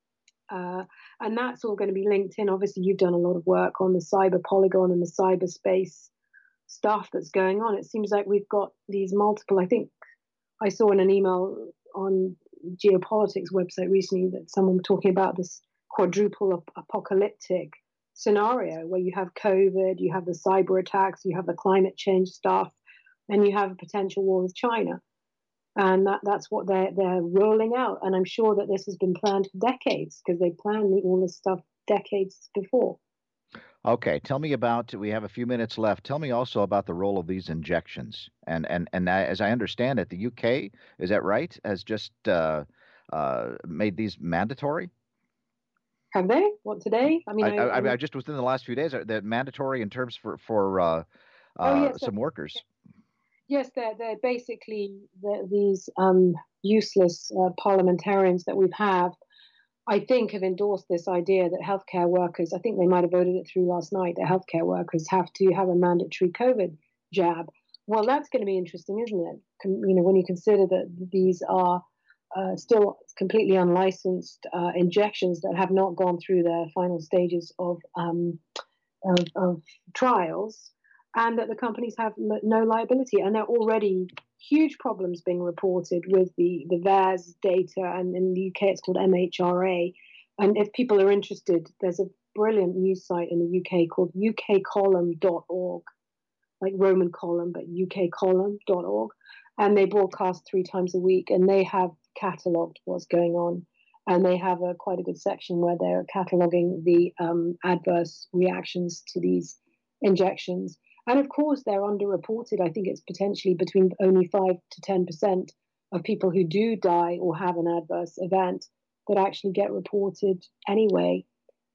Uh, and that's all going to be linked in. Obviously, you've done a lot of work on the cyber polygon and the cyberspace stuff that's going on. It seems like we've got these multiple, I think I saw in an email on Geopolitics website recently that someone was talking about this quadruple ap- apocalyptic scenario where you have COVID, you have the cyber attacks, you have the climate change stuff, and you have a potential war with China. And that, that's what they're, they're rolling out. And I'm sure that this has been planned for decades because they planned all this stuff decades before. Okay, tell me about, we have a few minutes left. Tell me also about the role of these injections. And and and I, as I understand it, the U K, is that right, has just uh, uh, made these mandatory? Have they? What, today? I mean, I, I, I, I just within the last few days, they're mandatory in terms for, for uh, uh, oh, yes, some workers. Yes, they're, they're basically the, these um, useless uh, parliamentarians that we have, I think, have endorsed this idea that healthcare workers, I think they might have voted it through last night, that healthcare workers have to have a mandatory COVID jab. Well, that's going to be interesting, isn't it? You know, when you consider that these are uh, still completely unlicensed uh, injections that have not gone through their final stages of, um, of, of trials, and that the companies have no liability. And there are already huge problems being reported with the, the V A S data, and in the U K it's called M H R A. And if people are interested, there's a brilliant news site in the U K called U K column dot org, like Roman column, but U K column dot org. And they broadcast three times a week, and they have catalogued what's going on. And they have a quite a good section where they're cataloguing the um, adverse reactions to these injections. And of course, they're underreported. I think it's potentially between only five to ten percent of people who do die or have an adverse event that actually get reported anyway.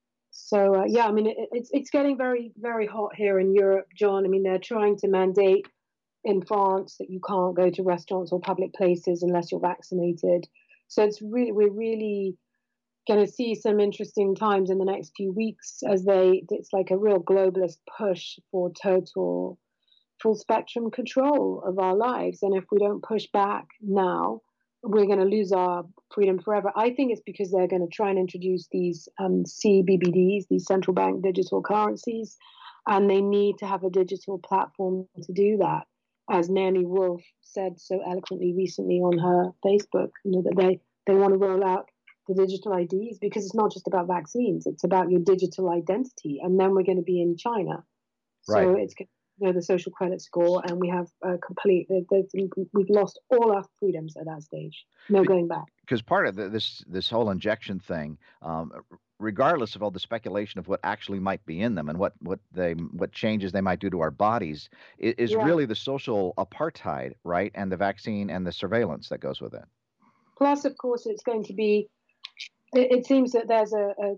So, uh, yeah, I mean, it, it's it's getting very, very hot here in Europe, John. I mean, they're trying to mandate in France that you can't go to restaurants or public places unless you're vaccinated. So it's really, we're really going to see some interesting times in the next few weeks as they, it's like a real globalist push for total full spectrum control of our lives. And if we don't push back now, we're going to lose our freedom forever. I think it's because they're going to try and introduce these um, C B B Ds, these central bank digital currencies, and they need to have a digital platform to do that. As Naomi Wolf said so eloquently recently on her Facebook, you know, that they, they want to roll out the digital I Ds, because it's not just about vaccines, it's about your digital identity. And then we're going to be in China. Right. So it's, you know, the social credit score, and we have a complete, we've lost all our freedoms at that stage. No going back. Because part of the, this this whole injection thing, um, regardless of all the speculation of what actually might be in them and what, what they what changes they might do to our bodies, is, is yeah. really the social apartheid, right? And the vaccine and the surveillance that goes with it. Plus, of course, it's going to be, it, it seems that there's a, a,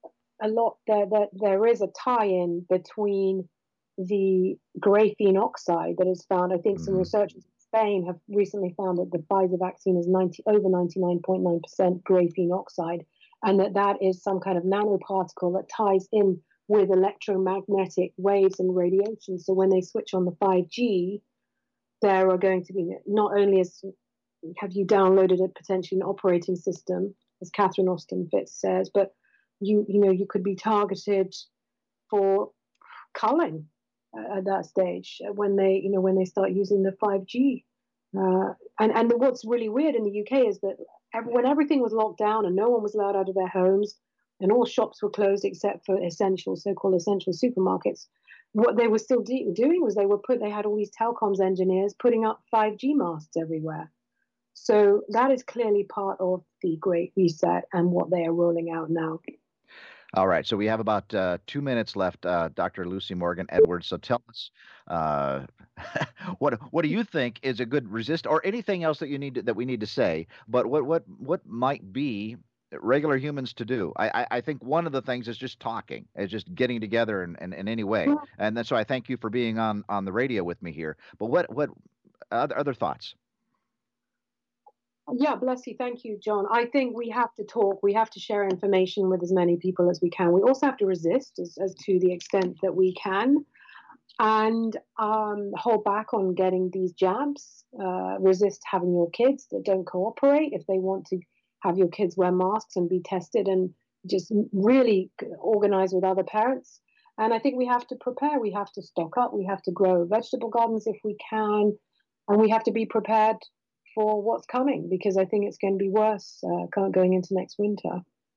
a lot there, that there is a tie-in between the graphene oxide that is found. I think some mm. researchers Spain have recently found that the Pfizer vaccine is ninety over ninety-nine point nine percent graphene oxide, and that that is some kind of nanoparticle that ties in with electromagnetic waves and radiation. So when they switch on the five G, there are going to be not only as have you downloaded a potentially an operating system, as Catherine Austin Fitz says, but you you know you could be targeted for culling uh, at that stage when they you know when they start using the five G. Uh, and and what's really weird in the U K is that every, when everything was locked down and no one was allowed out of their homes, and all shops were closed except for essential, so-called essential supermarkets, what they were still de- doing was they were put, they had all these telecoms engineers putting up five G masts everywhere. So that is clearly part of the Great Reset and what they are rolling out now. All right, so we have about uh, two minutes left, uh, Doctor Lucy Morgan Edwards. So tell us, uh, what what do you think is a good resist, or anything else that you need to, that we need to say? But what what what might be regular humans to do? I, I I think one of the things is just talking, is just getting together in, in, in any way. And then, so I thank you for being on on the radio with me here. But what what other other thoughts? Yeah, bless you. Thank you, John. I think we have to talk. We have to share information with as many people as we can. We also have to resist as, as to the extent that we can, and um, hold back on getting these jabs. Uh, resist having your kids that don't cooperate if they want to have your kids wear masks and be tested, and just really organize with other parents. And I think we have to prepare. We have to stock up. We have to grow vegetable gardens if we can, and we have to be prepared for what's coming, because I think it's going to be worse uh, going into next winter.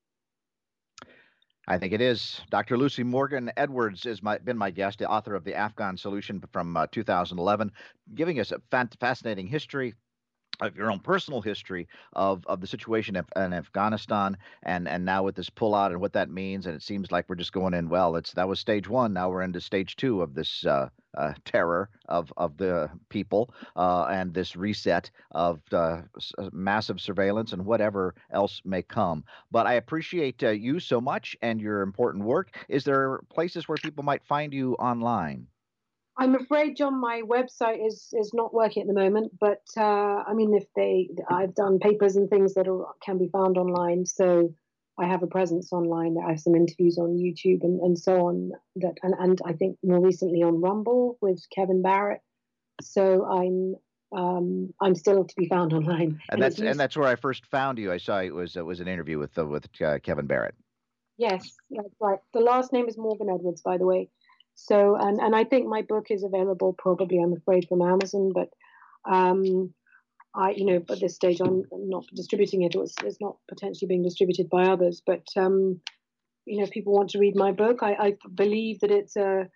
I think it is. Doctor Lucy Morgan Edwards has my, been my guest, the author of The Afghan Solution from uh, two thousand eleven, giving us a fascinating history of your own personal history of, of the situation in, in Afghanistan, and, and now with this pullout and what that means. And it seems like we're just going in, well, it's that was stage one. Now we're into stage two of this uh, uh, terror of, of the people uh, and this reset of uh, massive surveillance and whatever else may come. But I appreciate uh, you so much and your important work. Is there places where people might find you online? I'm afraid, John, my website is is not working at the moment. But uh, I mean, if they, I've done papers and things that are, can be found online, so I have a presence online. I have some interviews on YouTube and, and so on. That and, and I think more recently on Rumble with Kevin Barrett. So I'm um, I'm still to be found online. And, and that's and that's where I first found you. I saw it was it was an interview with uh, with uh, Kevin Barrett. Yes, that's right. The last name is Morgan Edwards, by the way. So, and, and I think my book is available probably, I'm afraid, from Amazon, but um, I, you know, at this stage, I'm not distributing it. It's, it's not potentially being distributed by others, but, um, you know, if people want to read my book, I, I believe that it's a,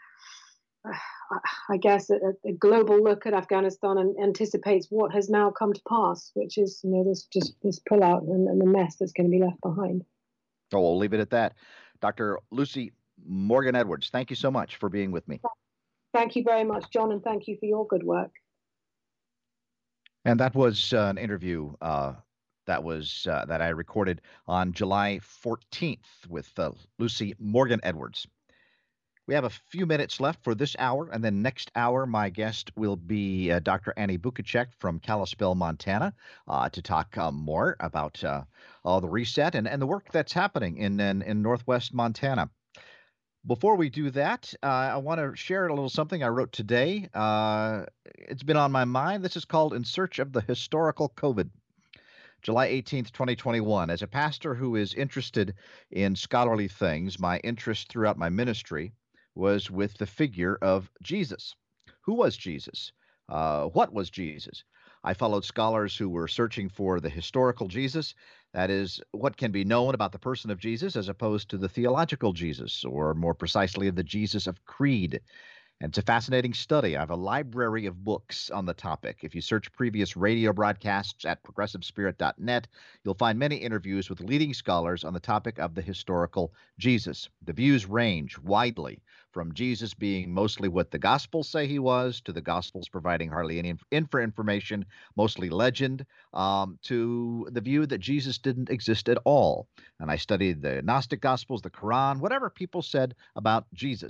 I guess, a, a global look at Afghanistan and anticipates what has now come to pass, which is, you know, this just this pullout and, and the mess that's going to be left behind. Oh, we'll leave it at that. Doctor Lucy Morgan Edwards, thank you so much for being with me. Thank you very much, John, and thank you for your good work. And that was uh, an interview uh, that was uh, that I recorded on July fourteenth with uh, Lucy Morgan Edwards. We have a few minutes left for this hour, and then next hour, my guest will be uh, Doctor Annie Bukacek from Kalispell, Montana, uh, to talk uh, more about uh, all the reset and, and the work that's happening in, in, in Northwest Montana. Before we do that, uh, I want to share a little something I wrote today. Uh, it's been on my mind. This is called In Search of the Historical COVID. July eighteenth, twenty twenty-one. As a pastor who is interested in scholarly things, my interest throughout my ministry was with the figure of Jesus. Who was Jesus? Uh, what was Jesus? I followed scholars who were searching for the historical Jesus, that is, what can be known about the person of Jesus, as opposed to the theological Jesus, or more precisely, the Jesus of creed. And it's a fascinating study. I have a library of books on the topic. If you search previous radio broadcasts at progressive spirit dot net, you'll find many interviews with leading scholars on the topic of the historical Jesus. The views range widely, from Jesus being mostly what the Gospels say he was, to the Gospels providing hardly any info information, mostly legend, um, to the view that Jesus didn't exist at all. And I studied the Gnostic Gospels, the Quran, whatever people said about Jesus.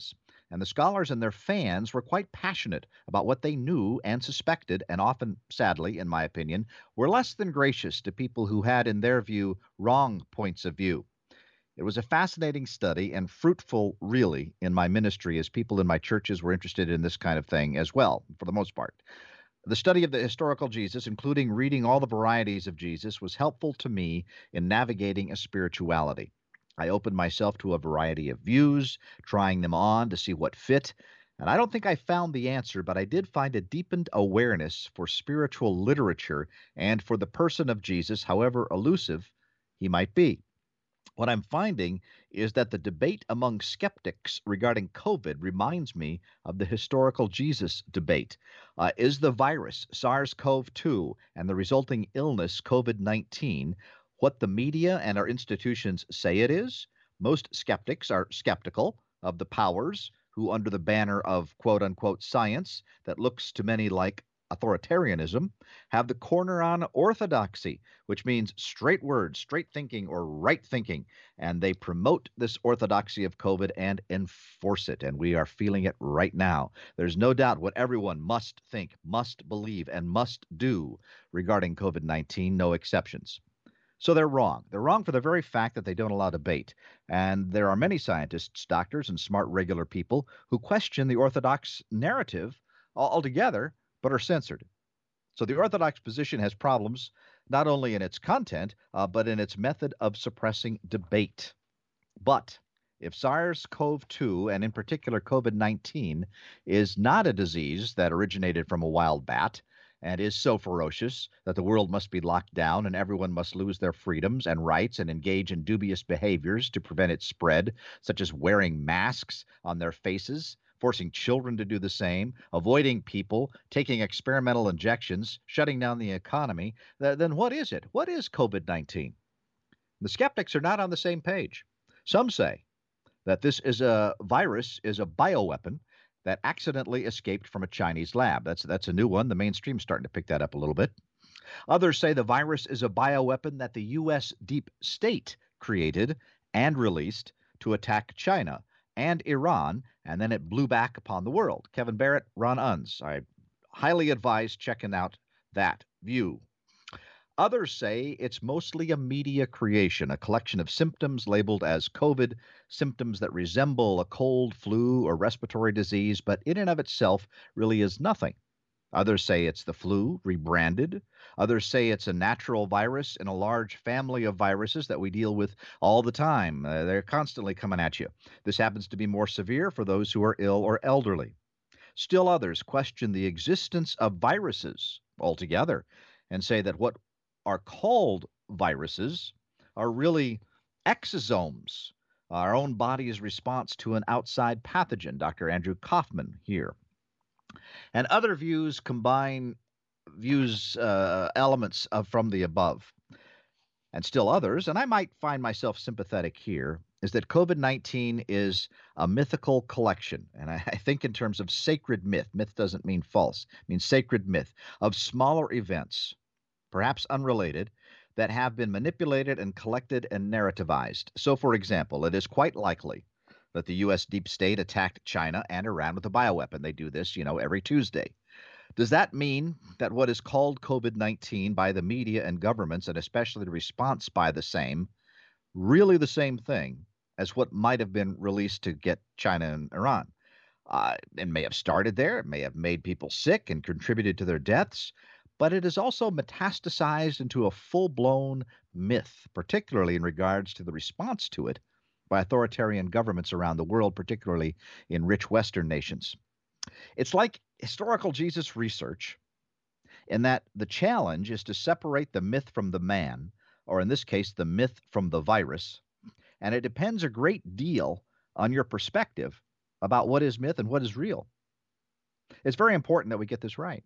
and the scholars and their fans were quite passionate about what they knew and suspected, and often, sadly, in my opinion, were less than gracious to people who had, in their view, wrong points of view. It was a fascinating study and fruitful, really, in my ministry, as people in my churches were interested in this kind of thing as well, for the most part. The study of the historical Jesus, including reading all the varieties of Jesus, was helpful to me in navigating a spirituality. I opened myself to a variety of views, trying them on to see what fit, and I don't think I found the answer, but I did find a deepened awareness for spiritual literature and for the person of Jesus, however elusive he might be. What I'm finding is that the debate among skeptics regarding COVID reminds me of the historical Jesus debate. Uh, is the virus, SARS CoV two, and the resulting illness, COVID nineteen, what the media and our institutions say it is? Most skeptics are skeptical of the powers who, under the banner of quote-unquote science that looks to many like authoritarianism, have the corner on orthodoxy, which means straight words, straight thinking, or right thinking, and they promote this orthodoxy of COVID and enforce it, and we are feeling it right now. There's no doubt what everyone must think, must believe, and must do regarding COVID nineteen, no exceptions. So they're wrong. They're wrong for the very fact that they don't allow debate. And there are many scientists, doctors, and smart regular people who question the orthodox narrative altogether, but are censored. So the orthodox position has problems not only in its content, uh, but in its method of suppressing debate. But if SARS CoV two, and in particular COVID nineteen, is not a disease that originated from a wild bat, and is so ferocious that the world must be locked down and everyone must lose their freedoms and rights and engage in dubious behaviors to prevent its spread, such as wearing masks on their faces, forcing children to do the same, avoiding people, taking experimental injections, shutting down the economy, then what is it? What is COVID nineteen? The skeptics are not on the same page. Some say that this is a virus, is a bioweapon that accidentally escaped from a Chinese lab. That's that's a new one. The mainstream's starting to pick that up a little bit. Others say the virus is a bioweapon that the U S deep state created and released to attack China and Iran, and then it blew back upon the world. Kevin Barrett, Ron Unz. I highly advise checking out that view. Others say it's mostly a media creation, a collection of symptoms labeled as COVID, symptoms that resemble a cold, flu, or respiratory disease, but in and of itself really is nothing. Others say it's the flu, rebranded. Others say it's a natural virus in a large family of viruses that we deal with all the time. Uh, they're constantly coming at you. This happens to be more severe for those who are ill or elderly. Still others question the existence of viruses altogether and say that what are called viruses are really exosomes, our own body's response to an outside pathogen. Doctor Andrew Kaufman here. And other views combine views, uh, elements of from the above. And still others, and I might find myself sympathetic here, is that COVID nineteen is a mythical collection. And I, I think in terms of sacred myth. Myth doesn't mean false. It means sacred myth of smaller events, perhaps unrelated, that have been manipulated and collected and narrativized. So, for example, it is quite likely that the U S deep state attacked China and Iran with a bioweapon. They do this, you know, every Tuesday. Does that mean that what is called COVID nineteen by the media and governments, and especially the response by the same, really the same thing as what might have been released to get China and Iran? Uh, it may have started there. It may have made people sick and contributed to their deaths. But it is also metastasized into a full-blown myth, particularly in regards to the response to it by authoritarian governments around the world, particularly in rich Western nations. It's like historical Jesus research in that the challenge is to separate the myth from the man, or in this case, the myth from the virus, and it depends a great deal on your perspective about what is myth and what is real. It's very important that we get this right.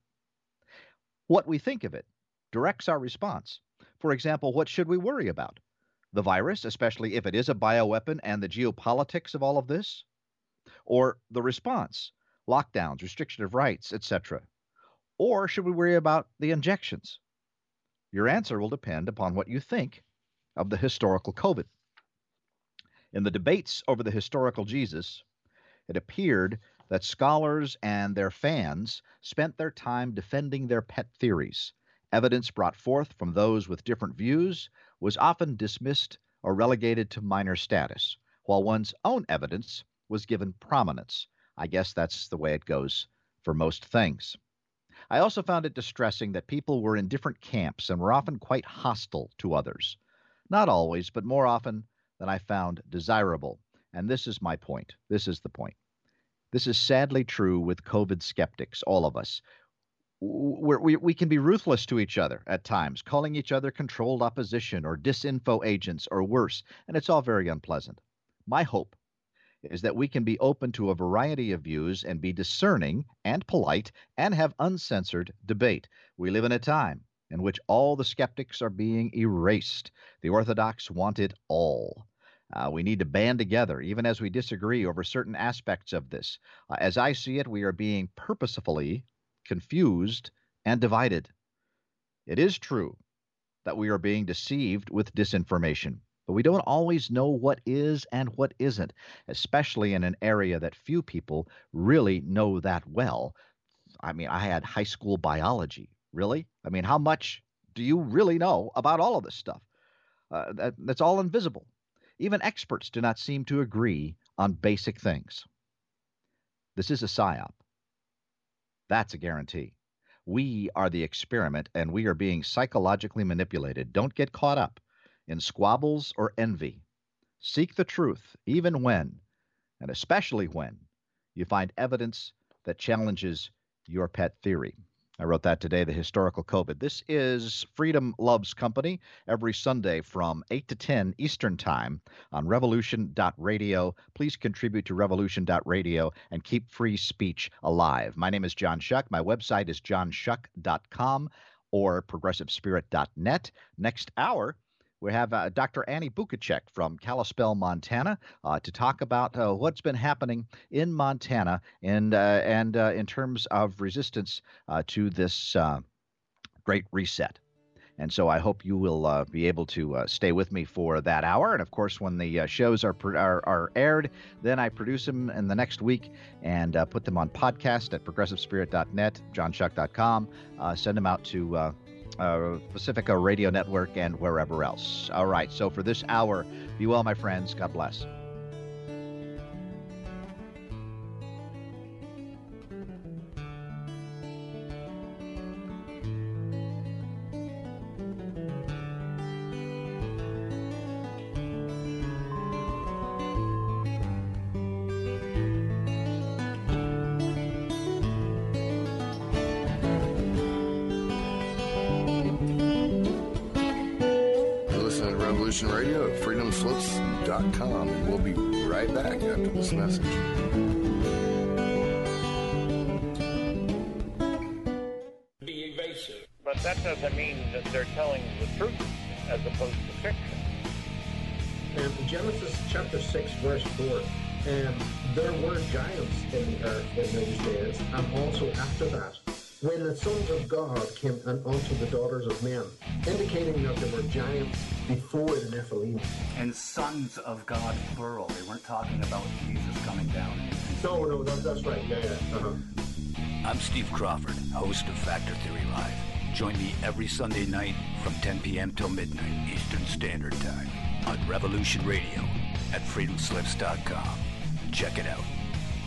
What we think of it directs our response. For example, what should we worry about? The virus, especially if it is a bioweapon, and the geopolitics of all of this? Or the response, lockdowns, restriction of rights, et cetera? Or should we worry about the injections? Your answer will depend upon what you think of the historical COVID. In the debates over the historical Jesus, It appeared that scholars and their fans spent their time defending their pet theories. Evidence brought forth from those with different views was often dismissed or relegated to minor status, while one's own evidence was given prominence. I guess that's the way it goes for most things. I also found it distressing that people were in different camps and were often quite hostile to others. Not always, but more often than I found desirable. And this is my point. This is the point. This is sadly true with COVID skeptics, all of us. We're, we we can be ruthless to each other at times, calling each other controlled opposition or disinfo agents or worse, and it's all very unpleasant. My hope is that we can be open to a variety of views and be discerning and polite and have uncensored debate. We live in a time in which all the skeptics are being erased. The orthodox want it all. Uh, we need to band together, even as we disagree over certain aspects of this. Uh, as I see it, we are being purposefully confused and divided. It is true that we are being deceived with disinformation, but we don't always know what is and what isn't, especially in an area that few people really know that well. I mean, I had high school biology. Really? I mean, how much do you really know about all of this stuff? Uh, that, that's all invisible. Even experts do not seem to agree on basic things. This is a psyop. That's a guarantee. We are the experiment, and we are being psychologically manipulated. Don't get caught up in squabbles or envy. Seek the truth, even when, and especially when, you find evidence that challenges your pet theory. I wrote that today, The Historical COVID. This is Freedom Loves Company, every Sunday from eight to ten Eastern Time on revolution dot radio. Please contribute to revolution dot radio and keep free speech alive. My name is John Shuck. My website is john shuck dot com or progressive spirit dot net. Next hour, we have uh, Doctor Annie Bukacek from Kalispell, Montana, uh, to talk about uh, what's been happening in Montana and uh, and uh, in terms of resistance uh, to this uh, Great Reset. And so I hope you will uh, be able to uh, stay with me for that hour. And of course, when the uh, shows are, are are aired, then I produce them in the next week and uh, put them on podcast at progressive spirit dot net, john shuck dot com. Uh, send them out to Uh, Uh, Pacifica Radio Network and wherever else. All right, so for this hour, be well, my friends. God bless. Radio at freedom slips dot com, and we'll be right back after this message. Be evasive, but that doesn't mean that they're telling the truth as opposed to fiction. And Genesis chapter six, verse four, and there were giants in the earth in those days, and also after that, when the sons of God came unto the daughters of men, indicating that there were giants before the Nephilim. And sons of God, plural. They weren't talking about Jesus coming down. No, no, that, that's right. Yeah, yeah. Uh-huh. I'm Steve Crawford, host of Factor Theory Live. Join me every Sunday night from ten p.m. till midnight Eastern Standard Time on Revolution Radio at freedom slips dot com. Check it out.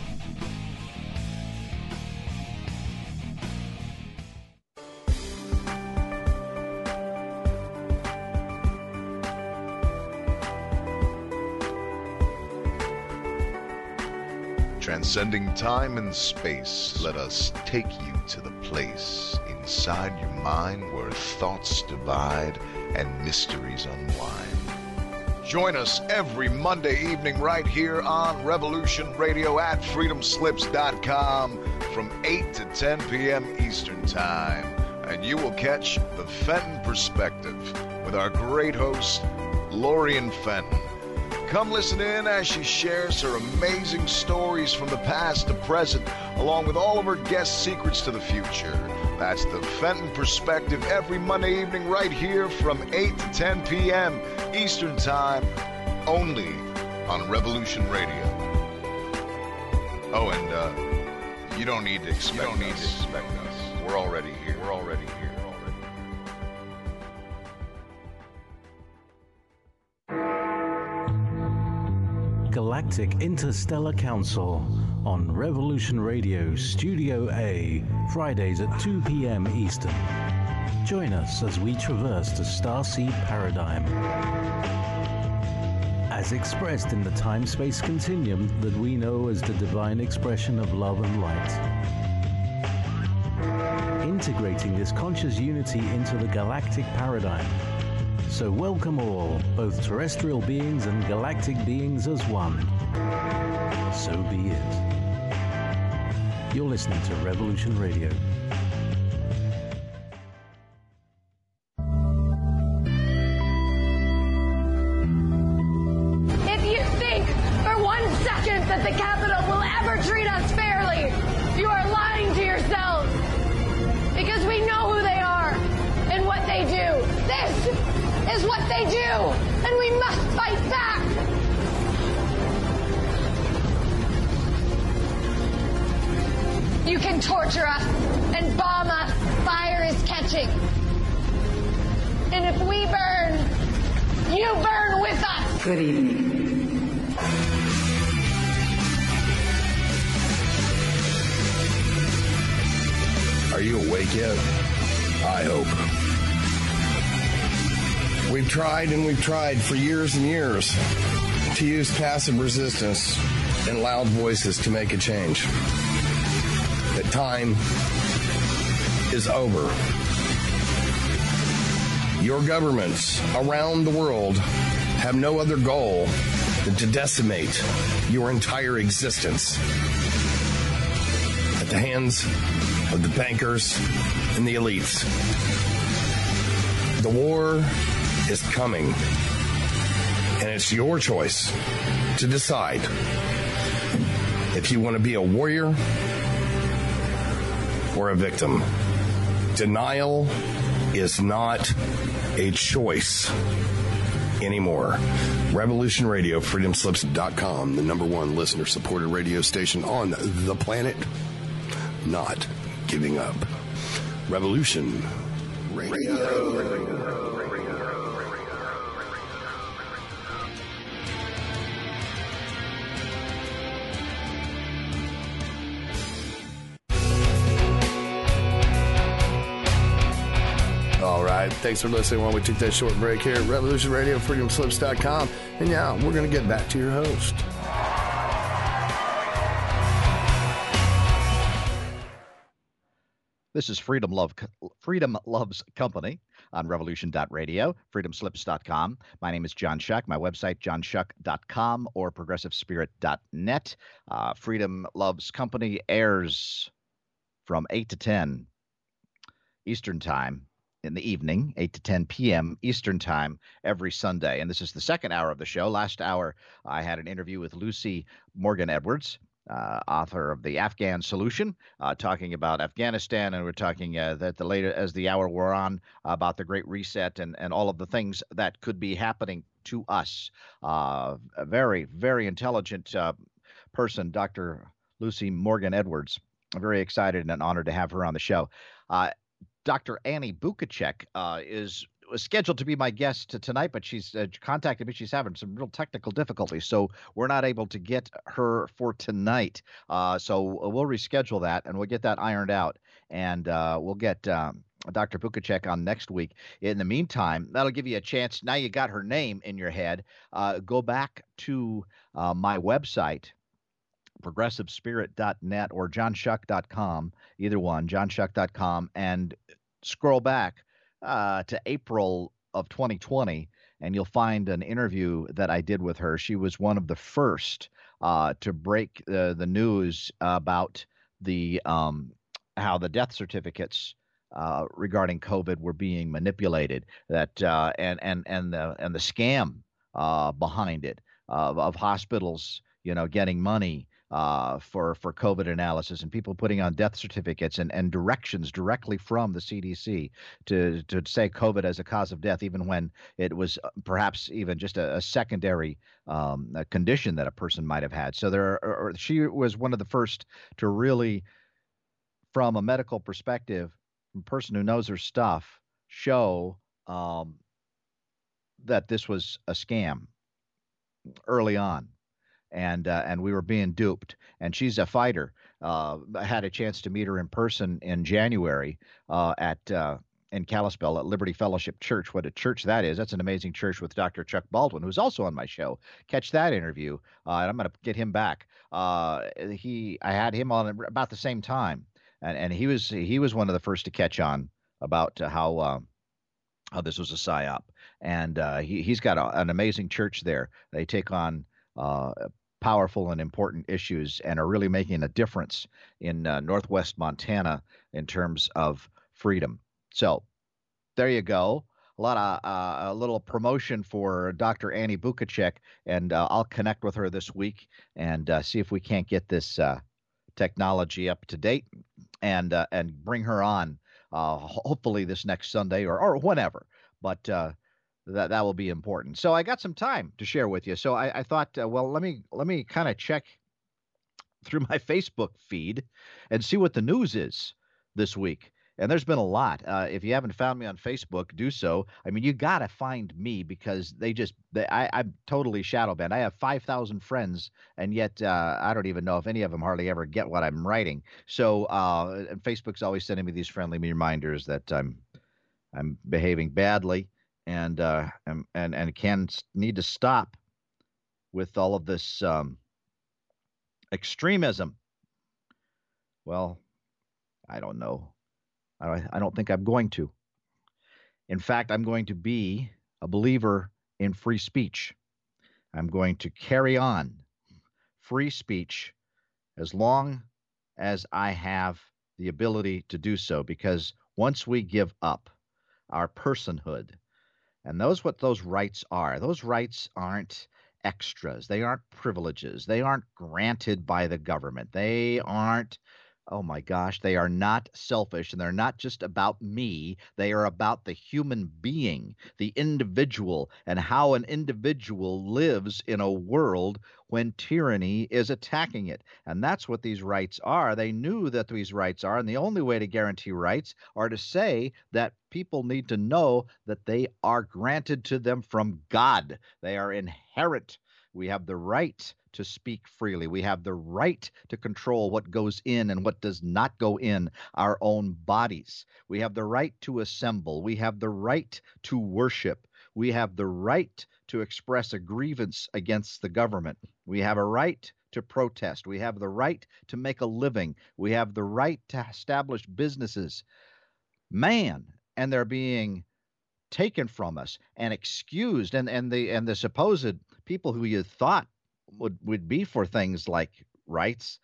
Transcending time and space, let us take you to the place inside your mind where thoughts divide and mysteries unwind. Join us every Monday evening right here on Revolution Radio at freedom slips dot com from eight to ten p.m. Eastern Time. And you will catch the Fenton Perspective with our great host, Lorian Fenton. Come listen in as she shares her amazing stories from the past to present, along with all of her guest secrets to the future. That's the Fenton Perspective every Monday evening right here from eight to ten p.m. Eastern Time, only on Revolution Radio. Oh, and uh, you don't need to expect. You don't need us. to expect us. We're already here. We're already here. Galactic Interstellar Council on Revolution Radio Studio A, Fridays at two p.m. Eastern. Join us as we traverse the starseed paradigm, as expressed in the time-space continuum that we know as the divine expression of love and light. Integrating this conscious unity into the galactic paradigm. So welcome all, both terrestrial beings and galactic beings as one. So be it. You're listening to Revolution Radio. If you think for one second that the Capitol will ever treat us fairly, you are lying to yourselves. Because we know who they are and what they do. This is what they do, and we must fight back. You can torture us and bomb us. Fire is catching. And if we burn, you burn with us. Good evening. Are you awake yet? I hope. We've tried and we've tried for years and years to use passive resistance and loud voices to make a change. The time is over. Your governments around the world have no other goal than to decimate your entire existence at the hands of the bankers and the elites. The war is coming, and it's your choice to decide if you want to be a warrior or a victim. Denial is not a choice anymore. Revolution Radio, freedom slips dot com, the number one listener-supported radio station on the planet. Not giving up. Revolution Radio. All right, thanks for listening while we took that short break here at Revolution Radio, freedom slips dot com. And yeah, we're going to get back to your host. This is Freedom Love, Freedom Loves Company on revolution dot radio, freedom slips dot com. My name is John Shuck. My website, john shuck dot com or progressive spirit dot net. Uh, Freedom Loves Company airs from eight to ten Eastern Time in the evening, eight to ten p.m. Eastern Time every Sunday. And this is the second hour of the show. Last hour, I had an interview with Lucy Morgan Edwards, Uh, author of The Afghan Solution, uh, talking about Afghanistan, and we're talking uh, that the later as the hour wore on about the Great Reset and, and all of the things that could be happening to us. Uh, a very, very intelligent uh, person, Doctor Lucy Morgan Edwards. I'm very excited and honored to have her on the show. Uh, Doctor Annie Bukacek uh, is was scheduled to be my guest tonight, but she's uh, contacted me. She's having some real technical difficulties, so we're not able to get her for tonight. Uh, so we'll reschedule that, and we'll get that ironed out, and uh, we'll get um, Doctor Bukacek on next week. In the meantime, that'll give you a chance. Now you got her name in your head. Uh, go back to uh, my website, progressive spirit dot net or john shuck dot com, either one, john shuck dot com, and scroll back uh, to April of twenty twenty, and you'll find an interview that I did with her. She was one of the first uh, to break uh, the news about the um, how the death certificates uh, regarding COVID were being manipulated, that uh, and and and the and the scam uh, behind it uh, of hospitals, you know, getting money uh, for for COVID analysis, and people putting on death certificates and, and directions directly from the C D C to to say COVID as a cause of death, even when it was perhaps even just a, a secondary um, a condition that a person might have had. So there, are, or she was one of the first to really, from a medical perspective, from a person who knows her stuff, show um, that this was a scam early on. And uh, and we were being duped. And she's a fighter. Uh, I had a chance to meet her in person in January uh, at uh, in Kalispell at Liberty Fellowship Church. What a church that is! That's an amazing church with Doctor Chuck Baldwin, who's also on my show. Catch that interview, uh, and I'm going to get him back. Uh, he I had him on about the same time, and and he was he was one of the first to catch on about uh, how. Uh, how this was a psyop, and uh, he he's got a, an amazing church there. They take on uh, powerful and important issues and are really making a difference in uh, Northwest Montana in terms of freedom. So there you go. A lot of uh, a little promotion for Doctor Annie Bukacek, and uh, I'll connect with her this week and uh, see if we can't get this uh, technology up to date and uh, and bring her on. Uh, hopefully this next Sunday or, or whenever, but uh, that that will be important. So I got some time to share with you. So I, I thought, uh, well, let me let me kind of check through my Facebook feed and see what the news is this week. And there's been a lot. Uh, if you haven't found me on Facebook, do so. I mean, you got to find me because they just, they, I, I'm totally shadow banned. I have five thousand friends, and yet uh, I don't even know if any of them hardly ever get what I'm writing. So uh, and Facebook's always sending me these friendly reminders that I'm I'm behaving badly and uh, and, and, and can need to stop with all of this um, extremism. Well, I don't know. I don't think I'm going to. In fact, I'm going to be a believer in free speech. I'm going to carry on free speech as long as I have the ability to do so, because once we give up our personhood, and those what those rights are, those rights aren't extras. They aren't privileges. They aren't granted by the government. They aren't Oh my gosh, they are not selfish, and they're not just about me. They are about the human being, the individual, and how an individual lives in a world when tyranny is attacking it. And that's what these rights are. They knew that these rights are, and the only way to guarantee rights are to say that people need to know that they are granted to them from God. They are inherent. We have the right to speak freely. We have the right to control what goes in and what does not go in our own bodies. We have the right to assemble. We have the right to worship. We have the right to express a grievance against the government. We have a right to protest. We have the right to make a living. We have the right to establish businesses. Man, and they're being taken from us and excused, and and the and the supposed people who you thought would would be for things like rights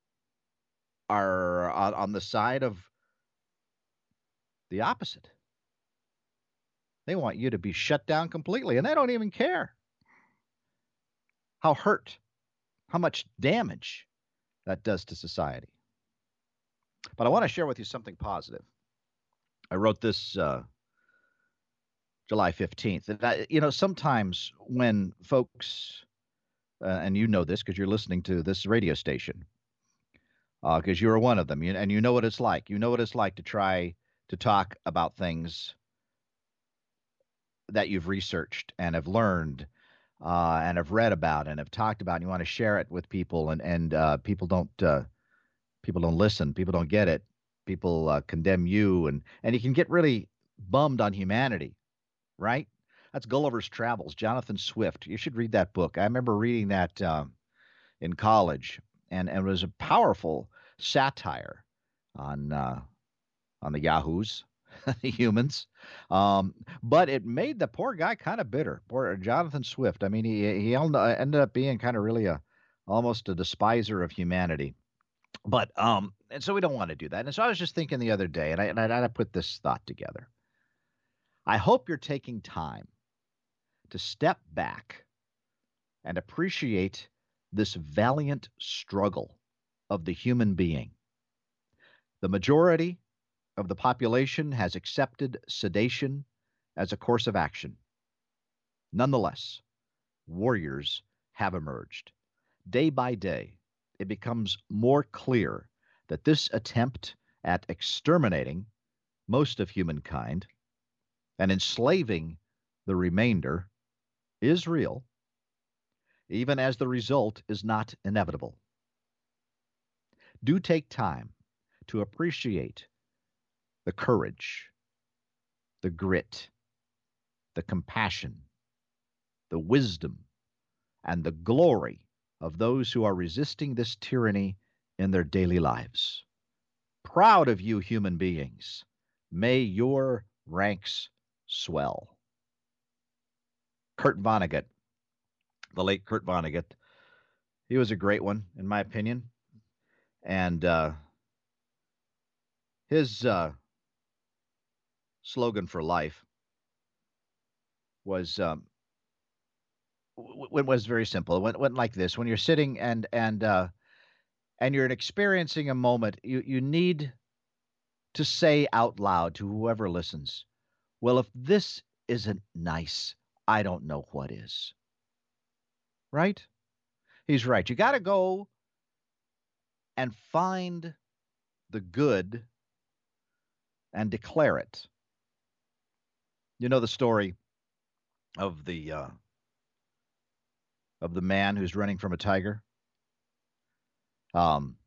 are on, on the side of the opposite. They want you to be shut down completely, and they don't even care how hurt, how much damage that does to society. But I want to share with you something positive. I wrote this uh, July fifteenth. And I, you know, sometimes when folks, uh, and you know this because you're listening to this radio station, because uh, you're one of them, you, and you know what it's like. You know what it's like to try to talk about things that you've researched and have learned uh, and have read about and have talked about, and you want to share it with people, and and uh, people don't uh, people don't listen, people don't get it, people uh, condemn you, and and you can get really bummed on humanity, right? That's Gulliver's Travels, Jonathan Swift. You should read that book. I remember reading that um, in college, and, and it was a powerful satire on uh, on the yahoos, the humans. Um, but it made the poor guy kind of bitter. Poor Jonathan Swift. I mean, he he ended up being kind of really a almost a despiser of humanity. But um, and so we don't want to do that. And so I was just thinking the other day, and I and I, I put this thought together. I hope you're taking time to step back and appreciate this valiant struggle of the human being. The majority of the population has accepted sedation as a course of action. Nonetheless, warriors have emerged. Day by day, it becomes more clear that this attempt at exterminating most of humankind and enslaving the remainder is real, even as the result is not inevitable. Do take time to appreciate the courage, the grit, the compassion, the wisdom, and the glory of those who are resisting this tyranny in their daily lives. Proud of you, human beings. May your ranks swell. Kurt Vonnegut, the late Kurt Vonnegut, he was a great one, in my opinion. And uh, his uh, slogan for life was um, w- was very simple. It went, went like this: when you're sitting and and uh, and you're experiencing a moment, you you need to say out loud to whoever listens, "Well, if this isn't nice, I don't know what is." Right? He's right. You got to go and find the good and declare it. You know the story of the uh, of the man who's running from a tiger. Um,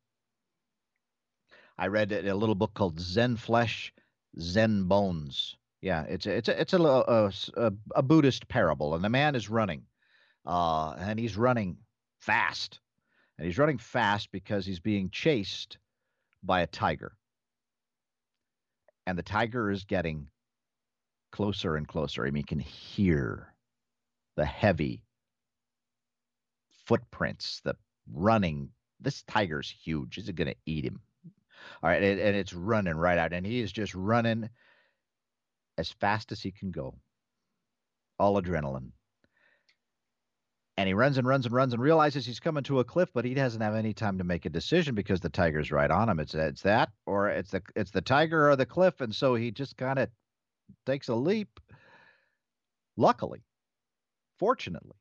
I read it in a little book called Zen Flesh, Zen Bones. Yeah, it's a, it's a, it's a, a, a, a Buddhist parable, and the man is running, uh, and he's running fast, and he's running fast because he's being chased by a tiger, and the tiger is getting closer and closer. I mean, you can hear the heavy footprints, the running. This tiger's huge. Is it going to eat him? All right, and, and it's running right out, and he is just running as fast as he can go, all adrenaline. And he runs and runs and runs and realizes he's coming to a cliff, but he doesn't have any time to make a decision because the tiger's right on him. It's it's that, or it's the it's the tiger or the cliff, and so he just kind of takes a leap. Luckily, fortunately,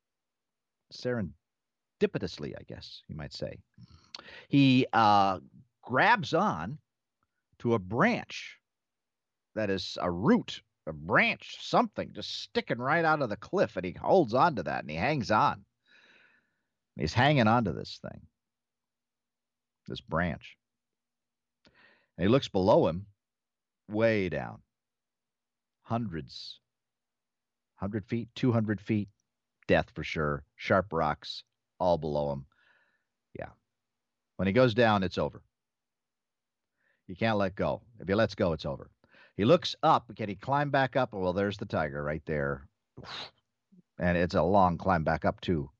serendipitously, I guess you might say, he uh, grabs on to a branch that is a root, a branch, something just sticking right out of the cliff, and he holds on to that, and he hangs on. He's hanging on to this thing, this branch. And he looks below him, way down, hundreds, one hundred feet, two hundred feet, death for sure, sharp rocks all below him. Yeah. When he goes down, it's over. You can't let go. If he lets go, it's over. He looks up. Can he climb back up? Well, there's the tiger right there. And it's a long climb back up, too.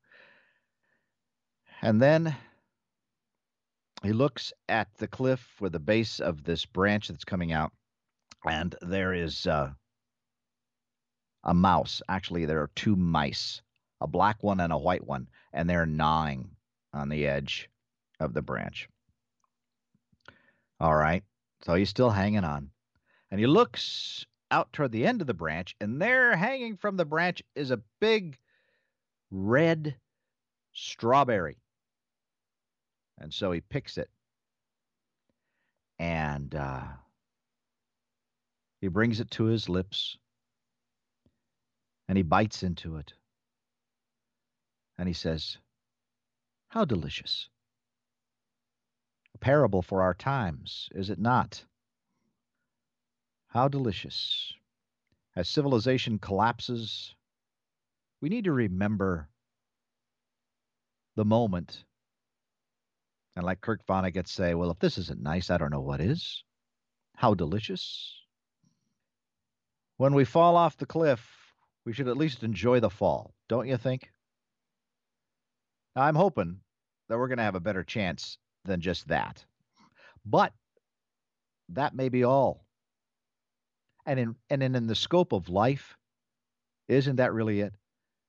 And then he looks at the cliff with the base of this branch that's coming out. And there is uh, a mouse. Actually, there are two mice, a black one and a white one. And they're gnawing on the edge of the branch. All right. So he's still hanging on. And he looks out toward the end of the branch, and there, hanging from the branch, is a big red strawberry. And so he picks it, and uh, he brings it to his lips, and he bites into it. And he says, "How delicious." A parable for our times, is it not? How delicious. As civilization collapses, we need to remember the moment. And like Kurt Vonnegut say, well, if this isn't nice, I don't know what is. How delicious. When we fall off the cliff, we should at least enjoy the fall, don't you think? Now, I'm hoping that we're going to have a better chance than just that. But that may be all. And in and in, in the scope of life, isn't that really it?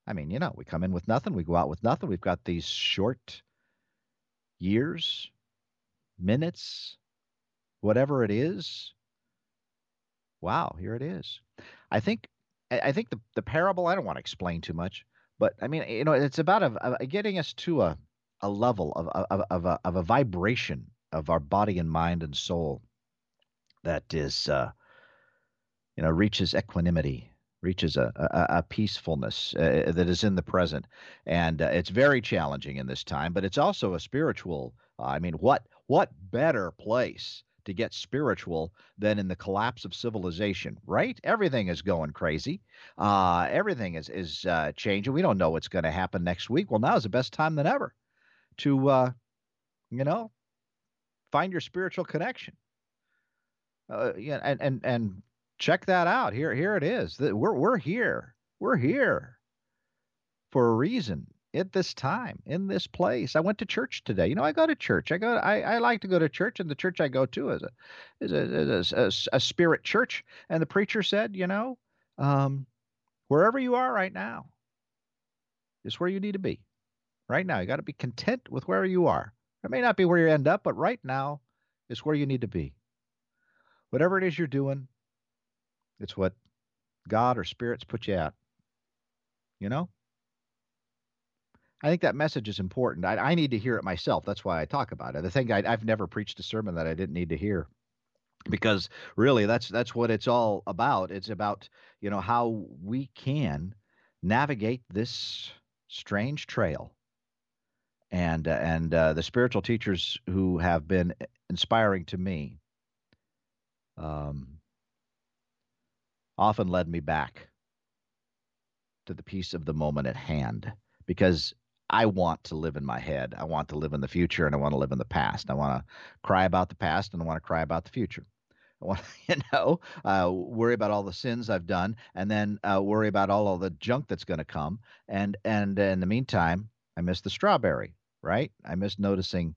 I mean, you know, we come in with nothing, we go out with nothing. We've got these short years, minutes, whatever it is. Wow, here it is. I think I think the, the parable, I don't want to explain too much, but I mean, you know, it's about a, a getting us to a, a level of, of, of, a, of a vibration of our body and mind and soul that is, uh, you know, reaches equanimity, reaches a, a, a peacefulness uh, that is in the present. And uh, it's very challenging in this time, but it's also a spiritual. Uh, I mean, what what better place to get spiritual than in the collapse of civilization, right? Everything is going crazy. Uh, everything is, is uh, changing. We don't know what's going to happen next week. Well, now is the best time than ever to, uh, you know, find your spiritual connection. Uh, yeah, and, and, and check that out. Here, here it is. We're, we're here. We're here for a reason. At this time, in this place, I went to church today. You know, I go to church. I go. I, I like to go to church, and the church I go to is a is a, is a, a, a spirit church. And the preacher said, you know, um, wherever you are right now is where you need to be. Right now, you got to be content with where you are. It may not be where you end up, but right now is where you need to be. Whatever it is you're doing, it's what God or spirits put you at. You know. I think that message is important. I, I need to hear it myself. That's why I talk about it. I think I, I've never preached a sermon that I didn't need to hear, because really that's that's what it's all about. It's about, you know, how we can navigate this strange trail. And uh, and uh, the spiritual teachers who have been inspiring to me um, often led me back to the peace of the moment at hand, because I want to live in my head. I want to live in the future, and I want to live in the past. I want to cry about the past, and I want to cry about the future. I want to, you know, uh, worry about all the sins I've done, and then uh, worry about all of the junk that's going to come. And and in the meantime, I miss the strawberry, right? I miss noticing,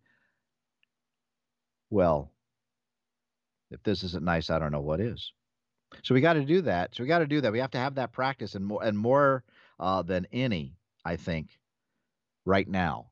well, if this isn't nice, I don't know what is. So we got to do that. So we got to do that. We have to have that practice, and more and more uh, than any, I think, right now,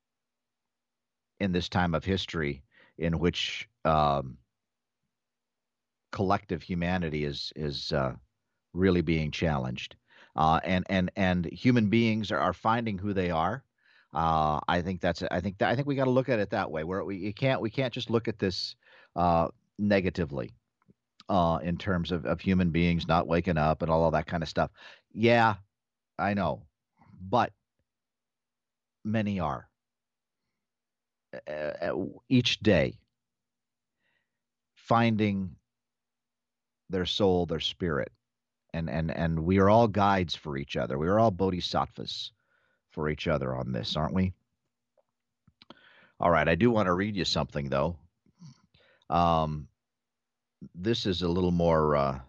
in this time of history in which um, collective humanity is is uh, really being challenged, uh, and and and human beings are, are finding who they are. Uh, I think that's I think that I think we got to look at it that way. Where we you can't we can't just look at this uh, negatively uh, in terms of, of human beings not waking up and all of that kind of stuff. Yeah, I know, but many are uh, each day finding their soul, their spirit, and and and we are all guides for each other. We are all bodhisattvas for each other on this, aren't we? All right, I do want to read you something though. Um, this is a little more. Uh,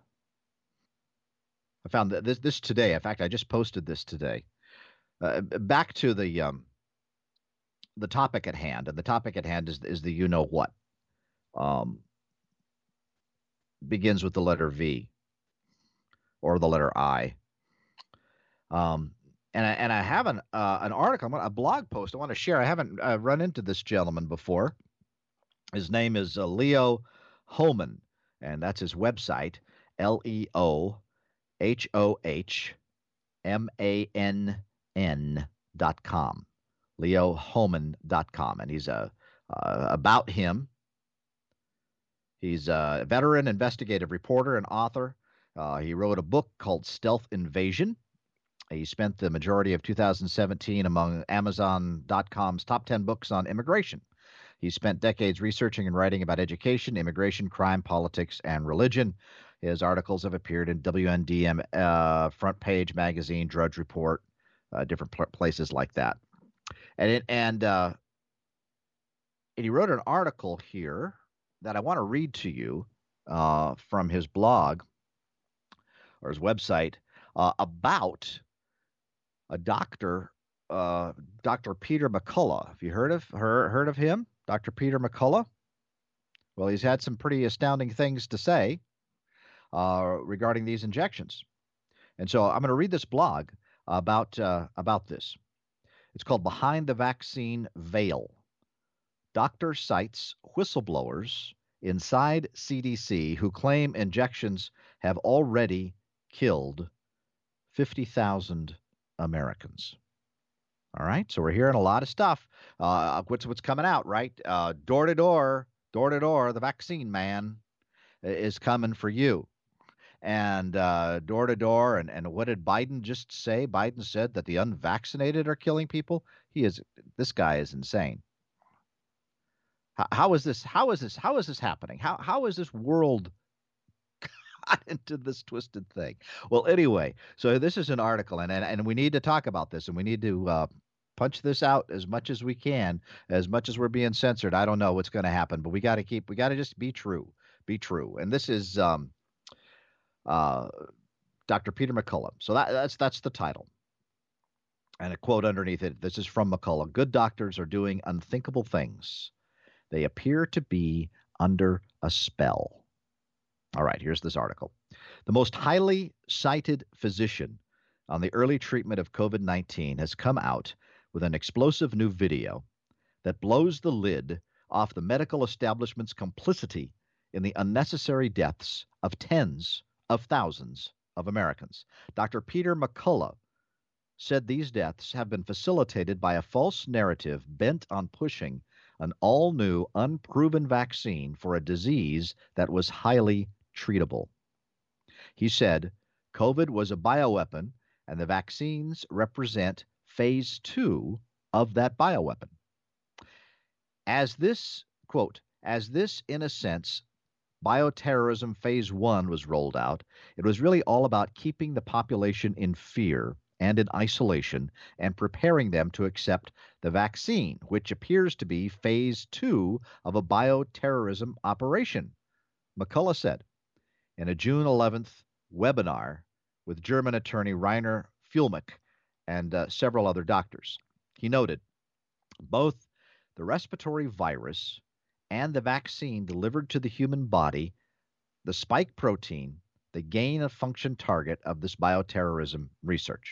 I found that this this today. In fact, I just posted this today. Uh, back to the um, the topic at hand, and the topic at hand is is the you know what. Um, begins with the letter V or the letter I. Um, and I and I have an uh, an article, a blog post I want to share. I haven't uh, run into this gentleman before. His name is uh, Leo Hohmann, and that's his website, L E O H O H M A N N dot com, leo hohmann dot com. And he's a, uh, about him. He's a veteran investigative reporter and author. Uh, he wrote a book called Stealth Invasion. He spent the majority of two thousand seventeen among Amazon dot com's top ten books on immigration. He spent decades researching and writing about education, immigration, crime, politics, and religion. His articles have appeared in W N D M, uh, Front Page Magazine, Drudge Report, uh, different pl- places like that. And it, and, uh, and he wrote an article here that I want to read to you uh, from his blog or his website uh, about a doctor, uh, Doctor Peter McCullough. Have you heard of her, heard of him, Doctor Peter McCullough? Well, he's had some pretty astounding things to say uh, regarding these injections. And so I'm going to read this blog about uh, about this. It's called Behind the Vaccine Veil. Doctor cites whistleblowers inside C D C who claim injections have already killed fifty thousand Americans. All right, so we're hearing a lot of stuff. Uh, what's what's coming out, right? Uh, door to door, door to door, the vaccine man is coming for you. And uh, door to door, and and what did Biden just say? Biden said that the unvaccinated are killing people. He is. This guy is insane. How, how is this? How is this? How is this happening? How how is this world got into this twisted thing? Well, anyway, so this is an article, and and, and we need to talk about this, and we need to uh, punch this out as much as we can, as much as we're being censored. I don't know what's going to happen, but we got to keep. We got to just be true. Be true. And this is. Um, Uh, Doctor Peter McCullough. So that, that's that's the title. And a quote underneath it. This is from McCullough. Good doctors are doing unthinkable things. They appear to be under a spell. All right, here's this article. The most highly cited physician on the early treatment of COVID nineteen has come out with an explosive new video that blows the lid off the medical establishment's complicity in the unnecessary deaths of tens of thousands of Americans. Doctor Peter McCullough said these deaths have been facilitated by a false narrative bent on pushing an all-new, unproven vaccine for a disease that was highly treatable. He said COVID was a bioweapon, and the vaccines represent phase two of that bioweapon. As this, quote, as this, in a sense, bioterrorism phase one was rolled out, it was really all about keeping the population in fear and in isolation and preparing them to accept the vaccine, which appears to be phase two of a bioterrorism operation, McCullough said in a June eleventh webinar with German attorney Rainer Fuellmich and uh, several other doctors. He noted both the respiratory virus and the vaccine delivered to the human body, the spike protein, the gain of function target of this bioterrorism research.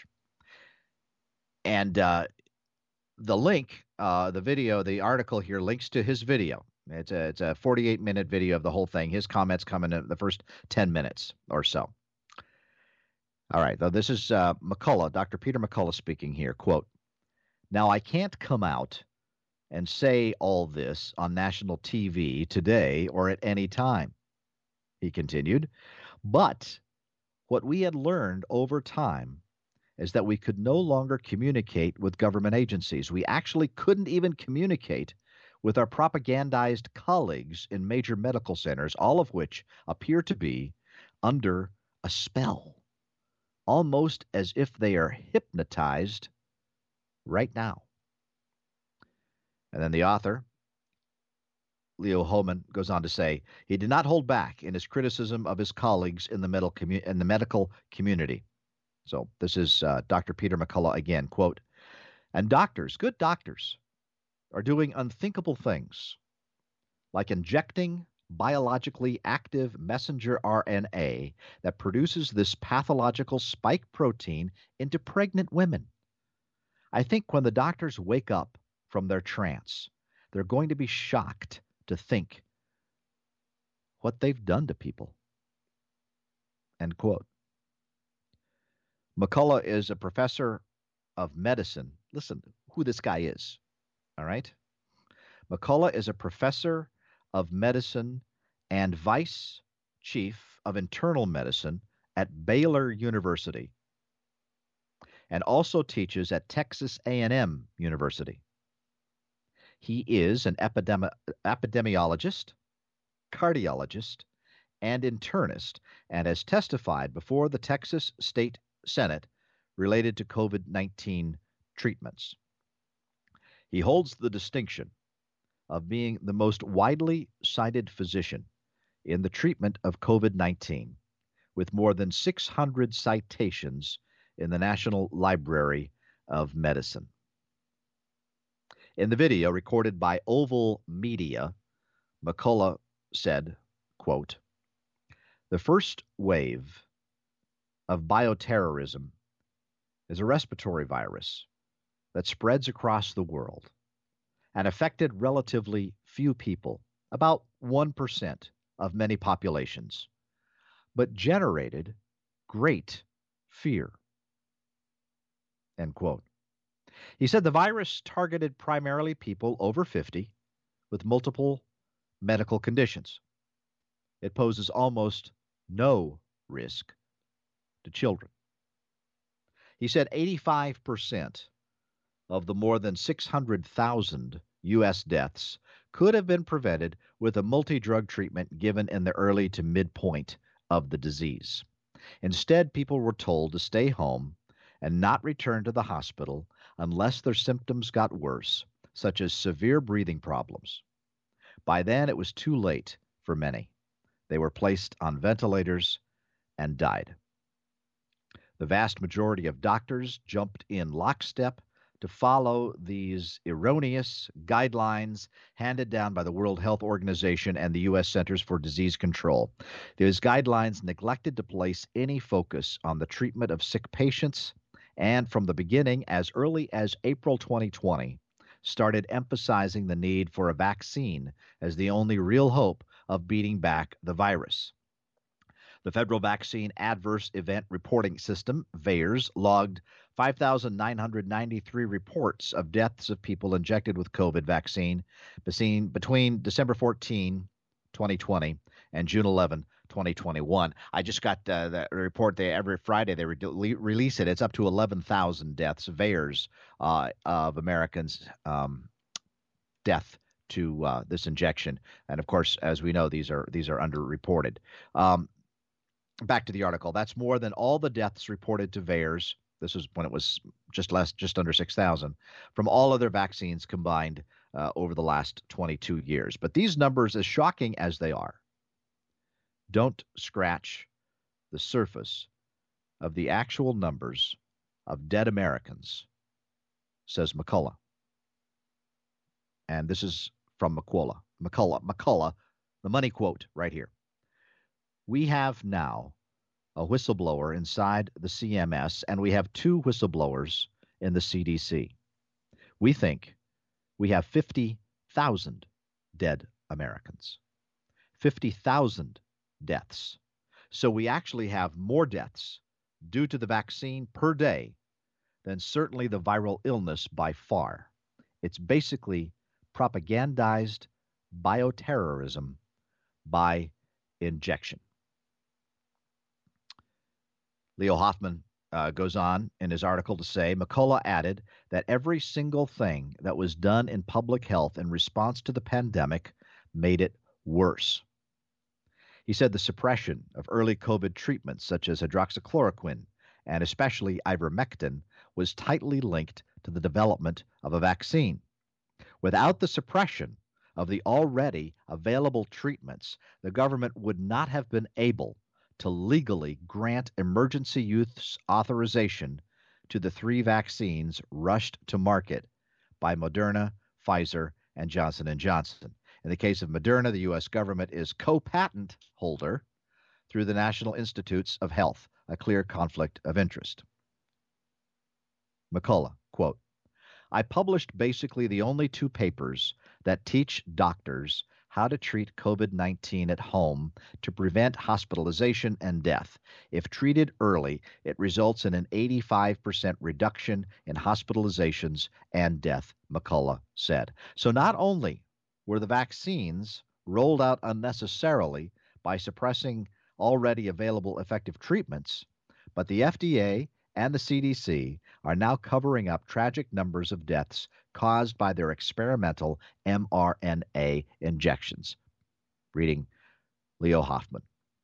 And uh, the link, uh, the video, the article here links to his video. It's a, it's a forty-eight minute video of the whole thing. His comments come in the first ten minutes or so. All right, though this is uh, McCullough, Doctor Peter McCullough speaking here. Quote, "Now I can't come out and say all this on national T V today or at any time," he continued. "But what we had learned over time is that we could no longer communicate with government agencies. We actually couldn't even communicate with our propagandized colleagues in major medical centers, all of which appear to be under a spell, almost as if they are hypnotized right now." And then the author, Leo Hohmann, goes on to say, he did not hold back in his criticism of his colleagues in the medical, commu- in the medical community. So this is uh, Doctor Peter McCullough again, quote, "And doctors, good doctors, are doing unthinkable things, like injecting biologically active messenger R N A that produces this pathological spike protein into pregnant women. I think when the doctors wake up from their trance, they're going to be shocked to think what they've done to people." End quote. McCullough is a professor of medicine. Listen who this guy is, all right? McCullough is a professor of medicine and vice chief of internal medicine at Baylor University, and also teaches at Texas A and M University. He is an epidemi- epidemiologist, cardiologist, and internist, and has testified before the Texas State Senate related to COVID nineteen treatments. He holds the distinction of being the most widely cited physician in the treatment of COVID nineteen, with more than six hundred citations in the National Library of Medicine. In the video recorded by Oval Media, McCullough said, quote, "The first wave of bioterrorism is a respiratory virus that spreads across the world and affected relatively few people, about one percent of many populations, but generated great fear. End quote. He said the virus targeted primarily people over fifty with multiple medical conditions. It poses almost no risk to children. He said eighty-five percent of the more than six hundred thousand U S deaths could have been prevented with a multi-drug treatment given in the early to midpoint of the disease. Instead, people were told to stay home and not return to the hospital unless their symptoms got worse, such as severe breathing problems. By then, it was too late for many. They were placed on ventilators and died. The vast majority of doctors jumped in lockstep to follow these erroneous guidelines handed down by the World Health Organization and the U S Centers for Disease Control. These guidelines neglected to place any focus on the treatment of sick patients, and from the beginning, as early as April twenty twenty, started emphasizing the need for a vaccine as the only real hope of beating back the virus. The Federal Vaccine Adverse Event Reporting System, VAERS, logged five thousand nine hundred ninety-three reports of deaths of people injected with COVID vaccine between December fourteenth, twenty twenty and June eleventh, twenty twenty-one. I just got uh, the report. They every Friday they re- release it. It's up to eleven thousand deaths, VAERS, uh, of Americans um, death to uh, this injection. And of course, as we know, these are these are underreported. Um, back to the article. That's more than all the deaths reported to VAERS. This was when it was just less, just under six thousand from all other vaccines combined uh, over the last twenty-two years. But these numbers, as shocking as they are, don't scratch the surface of the actual numbers of dead Americans, says McCullough. And this is from McCullough. McCullough, McCullough, the money quote right here. We have now a whistleblower inside the C M S, and we have two whistleblowers in the C D C. We think we have fifty thousand dead Americans, fifty thousand deaths. So we actually have more deaths due to the vaccine per day than certainly the viral illness by far. It's basically propagandized bioterrorism by injection. Leo Hoffman uh, goes on in his article to say, McCullough added that every single thing that was done in public health in response to the pandemic made it worse. He said the suppression of early COVID treatments such as hydroxychloroquine and especially ivermectin was tightly linked to the development of a vaccine. Without the suppression of the already available treatments, the government would not have been able to legally grant emergency use authorization to the three vaccines rushed to market by Moderna, Pfizer, and Johnson and Johnson. In the case of Moderna, the U S government is co-patent holder through the National Institutes of Health, a clear conflict of interest. McCullough, quote, I published basically the only two papers that teach doctors how to treat COVID nineteen at home to prevent hospitalization and death. If treated early, it results in an eighty-five percent reduction in hospitalizations and death, McCullough said. So not only were the vaccines rolled out unnecessarily by suppressing already available effective treatments, but the F D A and the C D C are now covering up tragic numbers of deaths caused by their experimental mRNA injections. Reading Leo Hoffman.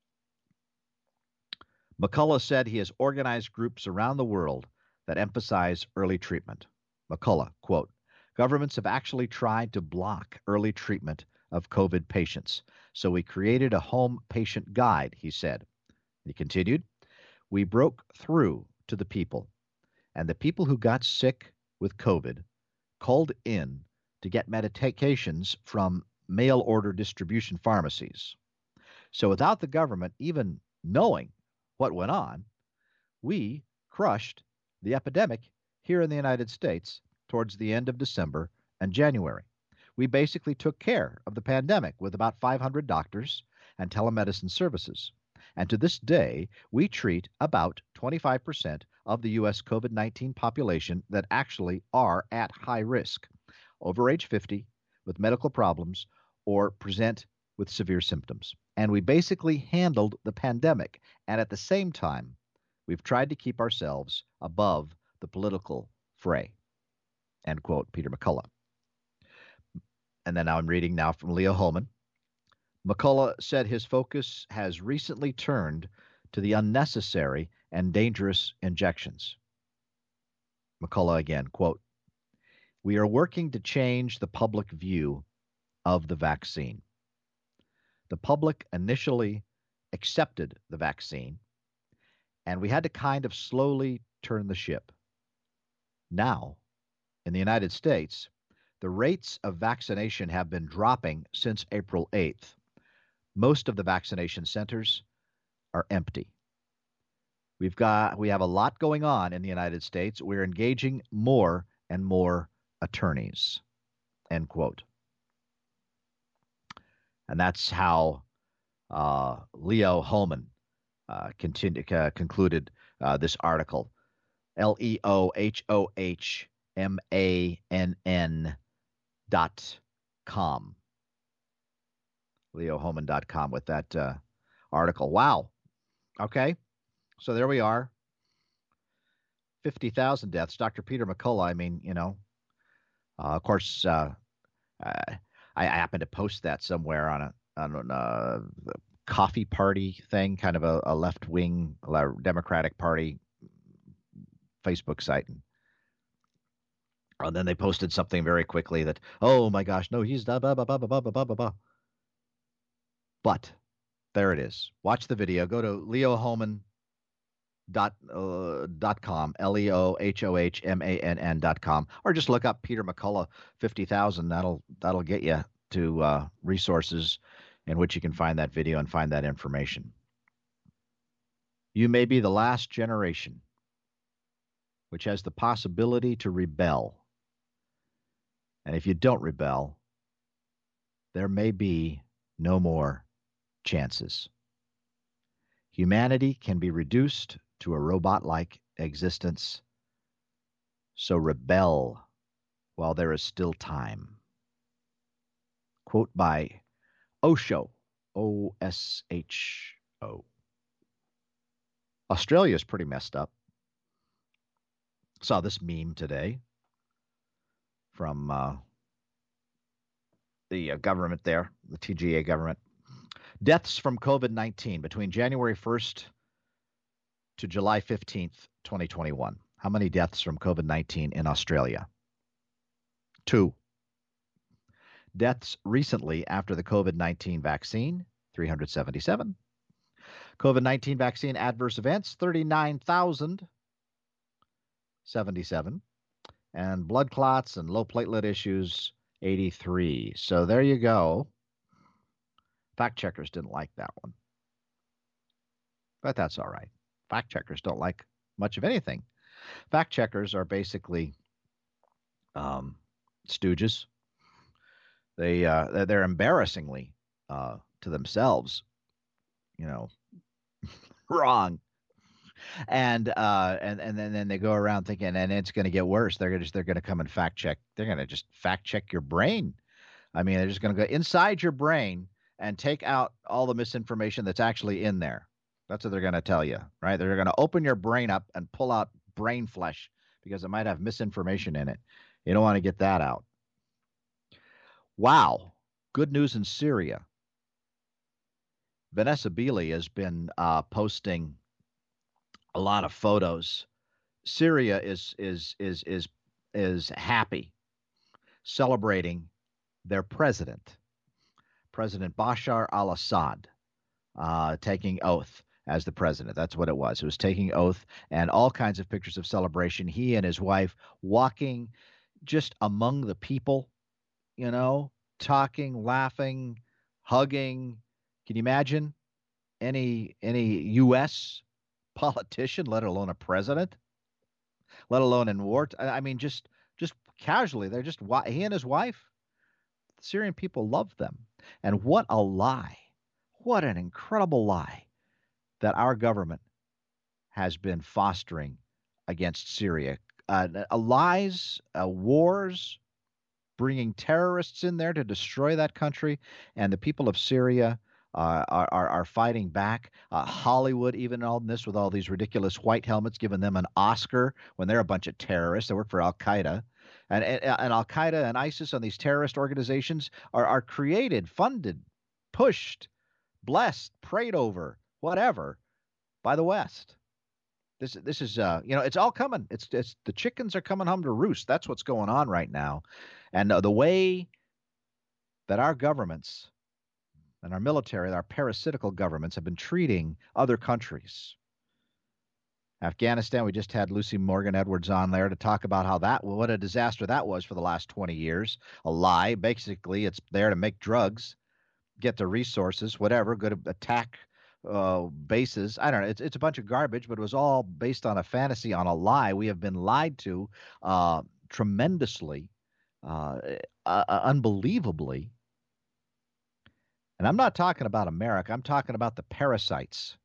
McCullough said he has organized groups around the world that emphasize early treatment. McCullough, quote, governments have actually tried to block early treatment of COVID patients, so we created a home patient guide, he said. He continued, we broke through to the people, and the people who got sick with COVID called in to get medications from mail-order distribution pharmacies. So without the government even knowing what went on, we crushed the epidemic here in the United States towards the end of December and January. We basically took care of the pandemic with about five hundred doctors and telemedicine services. And to this day, we treat about twenty-five percent of the U S COVID nineteen population that actually are at high risk, over age fifty, with medical problems, or present with severe symptoms. And we basically handled the pandemic. And at the same time, we've tried to keep ourselves above the political fray. End quote, Peter McCullough. And then now I'm reading now from Leo Holman. McCullough said his focus has recently turned to the unnecessary and dangerous injections. McCullough again, quote, "We are working to change the public view of the vaccine. The public initially accepted the vaccine, and we had to kind of slowly turn the ship. Now, in the United States, the rates of vaccination have been dropping since April eighth. Most of the vaccination centers are empty. We've got we have a lot going on in the United States. We're engaging more and more attorneys." End quote. And that's how uh, Leo Holman uh, continue, uh, concluded uh, this article. L E O H O H M A N N dot com. Leo Holman dot com with that uh, article. Wow. Okay. So there we are. fifty thousand deaths. Doctor Peter McCullough, I mean, you know, uh, of course, uh, uh, I, I happen to post that somewhere on a on a uh, coffee party thing, kind of a, a left-wing Democratic Party Facebook site. And, and then they posted something very quickly that, oh my gosh, no, he's blah, blah, blah, blah, blah, blah, blah, blah. But there it is. Watch the video. Go to Leo Holman dot uh, dot com, L E O H O H M A N N dot com, or just look up Peter McCullough fifty thousand. That'll that'll get you to uh, resources in which you can find that video and find that information. You may be the last generation which has the possibility to rebel. And if you don't rebel, there may be no more chances. Humanity can be reduced to a robot-like existence, so rebel while there is still time. Quote by Osho, O S H O. Australia is pretty messed up. Saw this meme today from uh, the uh, government there, the T G A government. Deaths from COVID nineteen between January first to July fifteenth, twenty twenty-one. How many deaths from COVID nineteen in Australia? Two. Deaths recently after the COVID nineteen vaccine, three hundred seventy-seven. COVID nineteen vaccine adverse events, thirty-nine thousand seventy-seven. And blood clots and low platelet issues, eighty-three. So there you go. Fact checkers didn't like that one. But that's all right. Fact checkers don't like much of anything. Fact checkers are basically um, stooges. They uh, they're embarrassingly uh, to themselves, you know, wrong. And uh, and and then, then they go around thinking, and it's going to get worse. They're gonna just they're going to come and fact check. They're going to just fact check your brain. I mean, they're just going to go inside your brain and take out all the misinformation that's actually in there. That's what they're going to tell you, right? They're going to open your brain up and pull out brain flesh because it might have misinformation in it. You don't want to get that out. Wow. Good news in Syria. Vanessa Beeley has been uh, posting a lot of photos. Syria is is is is is happy, celebrating their president, President Bashar al-Assad, uh, taking oath as the president. That's what it was. It was taking oath and all kinds of pictures of celebration. He and his wife walking just among the people, you know, talking, laughing, hugging. Can you imagine any any U S politician, let alone a president, let alone in war. I mean, just just casually, they're just he and his wife. The Syrian people love them, and what a lie! What an incredible lie that our government has been fostering against Syria. Uh, uh, lies, uh, wars, bringing terrorists in there to destroy that country, and the people of Syria uh, are, are are fighting back. Uh, Hollywood, even on this, with all these ridiculous white helmets, giving them an Oscar when they're a bunch of terrorists. They work for Al Qaeda, and and, and Al Qaeda and ISIS and these terrorist organizations are are created, funded, pushed, blessed, prayed over, whatever, by the West. This this is uh you know it's all coming. It's it's the chickens are coming home to roost. That's what's going on right now, and uh, the way that our governments and our military, our parasitical governments, have been treating other countries. Afghanistan, we just had Lucy Morgan Edwards on there to talk about how that what a disaster that was for the last twenty years. A lie. Basically, it's there to make drugs, get the resources, whatever, go to attack uh, bases. I don't know. It's it's a bunch of garbage, but it was all based on a fantasy, on a lie. We have been lied to uh, tremendously, uh, uh, unbelievably. And I'm not talking about America. I'm talking about the parasites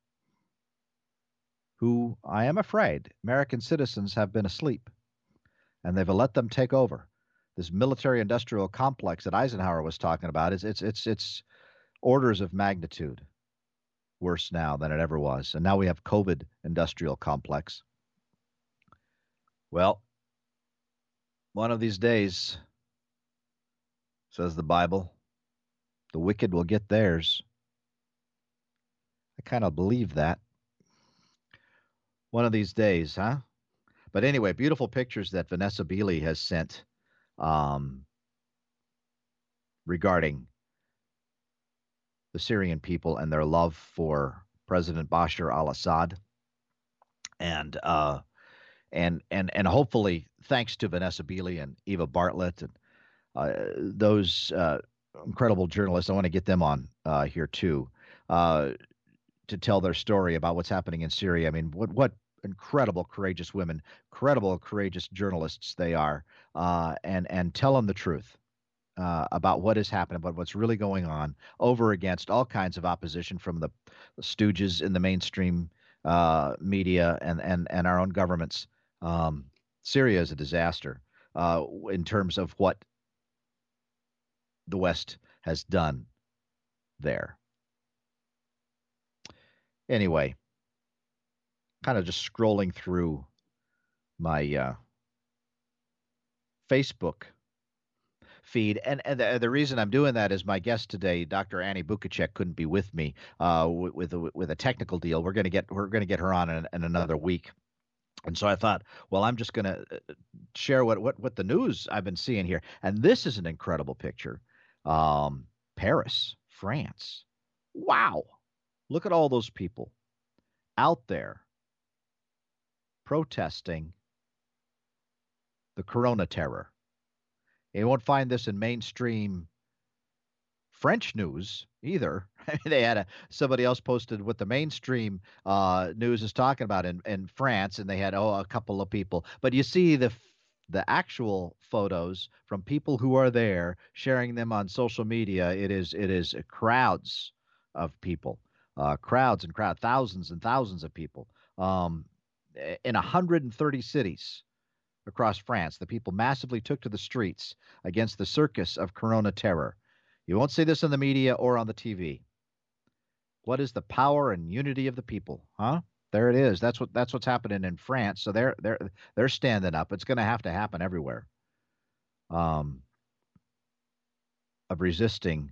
who, I am afraid, American citizens have been asleep, and they've let them take over. This military-industrial complex that Eisenhower was talking about is it's it's it's orders of magnitude worse now than it ever was. And now we have COVID industrial complex. Well, one of these days, says the Bible, the wicked will get theirs. I kind of believe that. One of these days, huh? But anyway, beautiful pictures that Vanessa Beeley has sent um, regarding the Syrian people and their love for President Bashar al-Assad, and uh, and and and hopefully, thanks to Vanessa Beeley and Eva Bartlett and uh, those uh, incredible journalists, I want to get them on uh, here too uh, to tell their story about what's happening in Syria. I mean, what what incredible, courageous women, incredible, courageous journalists they are, uh, and and tell them the truth. Uh, about what has happened, about what's really going on, over against all kinds of opposition from the, the stooges in the mainstream uh, media and, and, and our own governments. Um, Syria is a disaster uh, in terms of what the West has done there. Anyway, kind of just scrolling through my uh, Facebook feed. And, and the, the reason I'm doing that is my guest today, Doctor Annie Bukacek, couldn't be with me uh, with with a, with a technical deal. We're going to get we're going to get her on in, in another week. And so I thought, well, I'm just going to share what, what what the news I've been seeing here. And this is an incredible picture. Um, Paris, France. Wow. Look at all those people out there protesting the corona terror. You won't find this in mainstream French news either. They had a somebody else posted what the mainstream uh, news is talking about in, in France, and they had oh a couple of people. But you see the the actual photos from people who are there, sharing them on social media. It is it is crowds of people, uh, crowds and crowd, thousands and thousands of people um, in one hundred thirty cities across France. The people massively took to the streets against the circus of corona terror. You won't see this in the media or on the T V. What is the power and unity of the people, huh? There it is. That's what that's what's happening in France. So they're they're they're standing up. It's going to have to happen everywhere. Um, of resisting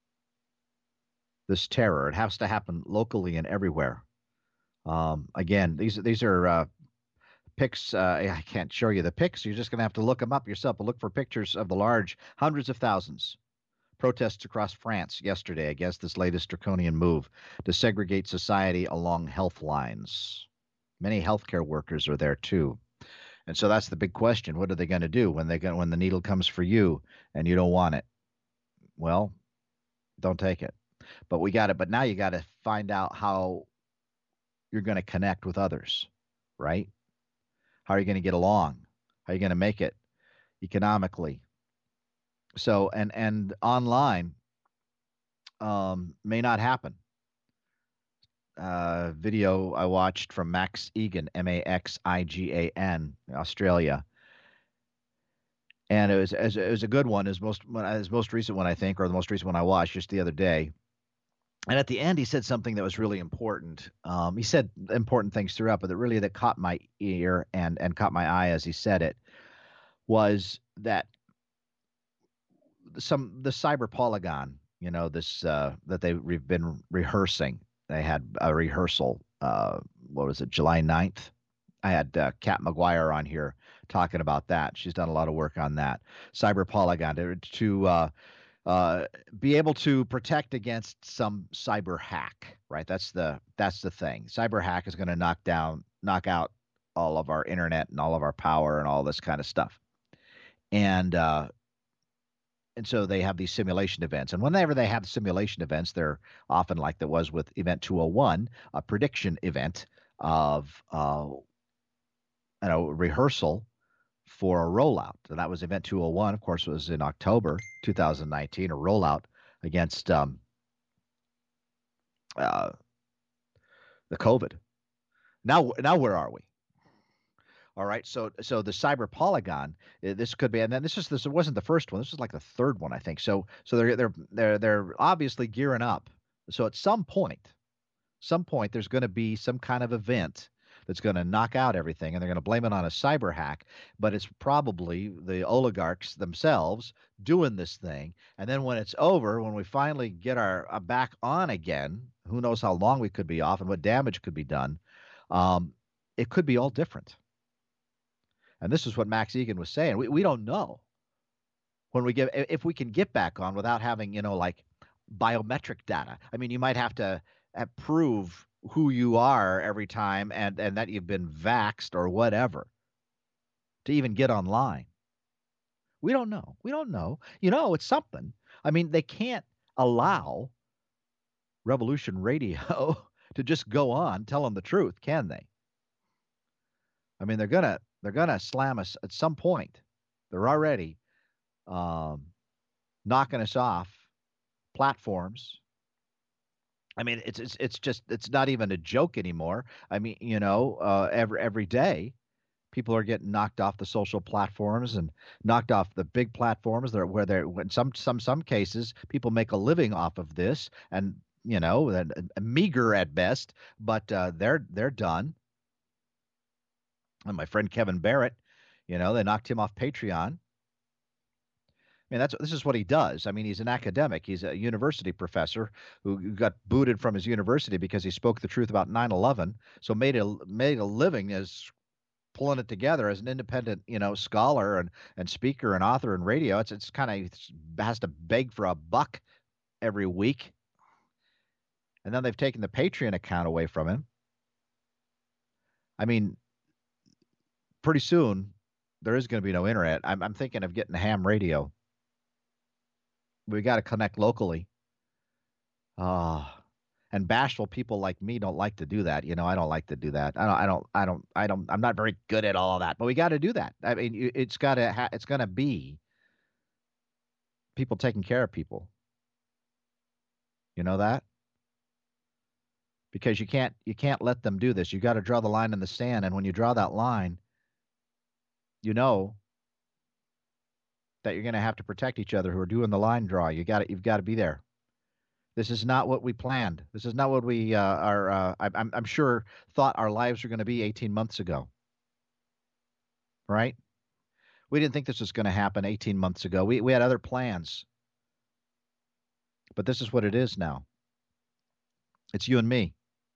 this terror. It has to happen locally and everywhere. Um, again, these these are uh, pics. Uh, I can't show you the pics. You're just going to have to look them up yourself. But look for pictures of the large, hundreds of thousands. Protests across France yesterday against this latest draconian move to segregate society along health lines. Many healthcare workers are there too. And so that's the big question. What are they going to do when they go, when the needle comes for you and you don't want it? Well, don't take it. But we got it. But now you got to find out how you're going to connect with others, right? How are you going to get along? How are you going to make it economically? So, and and online um, may not happen. Uh, video I watched from Max Igan, M A X I G A N, Australia, and it was it was a good one. Is most his most recent one, I think, or the most recent one I watched just the other day. And at the end, he said something that was really important. Um, he said important things throughout, but that really that caught my ear and and caught my eye as he said it was that some the cyber polygon, you know, this uh, that they've re- been rehearsing. They had a rehearsal. Uh, what was it, July ninth? I had uh, Kat McGuire on here talking about that. She's done a lot of work on that. Cyber polygon to, to uh, uh, be able to protect against some cyber hack, right? That's the that's the thing. Cyber hack is going to knock down, knock out all of our internet and all of our power and all this kind of stuff. And uh, and so they have these simulation events. And whenever they have simulation events, they're often like there was with Event two oh one, a prediction event of uh, you know, rehearsal for a rollout. And that was Event two oh one, of course, was in October two thousand nineteen, a rollout against um, uh, the COVID. Now, now where are we? All right, so so the cyber polygon, uh, this could be, and then this is this wasn't the first one. This is like the third one, I think. So so they're they're they're they're obviously gearing up. So at some point, some point, there's going to be some kind of event that's going to knock out everything, and they're going to blame it on a cyber hack. But it's probably the oligarchs themselves doing this thing. And then when it's over, when we finally get our uh, back on again, who knows how long we could be off and what damage could be done. Um, it could be all different. And this is what Max Igan was saying. We we don't know when we get if we can get back on without having, you know, like biometric data. I mean, you might have to uh, prove who you are every time and, and that you've been vaxxed or whatever to even get online. We don't know. We don't know. You know, it's something. I mean, they can't allow Revolution Radio to just go on telling the truth, can they? I mean, they're gonna they're gonna slam us at some point. They're already um, knocking us off platforms. I mean, it's it's it's just it's not even a joke anymore. I mean, you know, uh, every every day, people are getting knocked off the social platforms and knocked off the big platforms. There, where they're in some some some cases, people make a living off of this, and you know, a, a meager at best, but uh, they're they're done. And my friend Kevin Barrett, you know, they knocked him off Patreon. I mean, that's this is what he does. I mean, he's an academic. He's a university professor who got booted from his university because he spoke the truth about nine eleven. So made a made a living as pulling it together as an independent, you know, scholar and and speaker and author and radio. It's it's kind of has to beg for a buck every week. And then they've taken the Patreon account away from him. I mean, pretty soon there is going to be no internet. I'm I'm thinking of getting a ham radio. We got to connect locally. Ah, uh, and bashful people like me don't like to do that. You know, I don't like to do that. I don't. I don't. I don't. I don't. I'm not very good at all of that. But we got to do that. I mean, it's got to. Ha- it's going to be people taking care of people. You know that? Because you can't. You can't let them do this. You got to draw the line in the sand. And when you draw that line, you know that you're going to have to protect each other who are doing the line draw. You got to, you've got to be there. This is not what we planned. This is not what we uh, are. Uh, I'm, I'm sure thought our lives were going to be eighteen months ago. Right? We didn't think this was going to happen eighteen months ago. We we had other plans. But this is what it is now. It's you and me.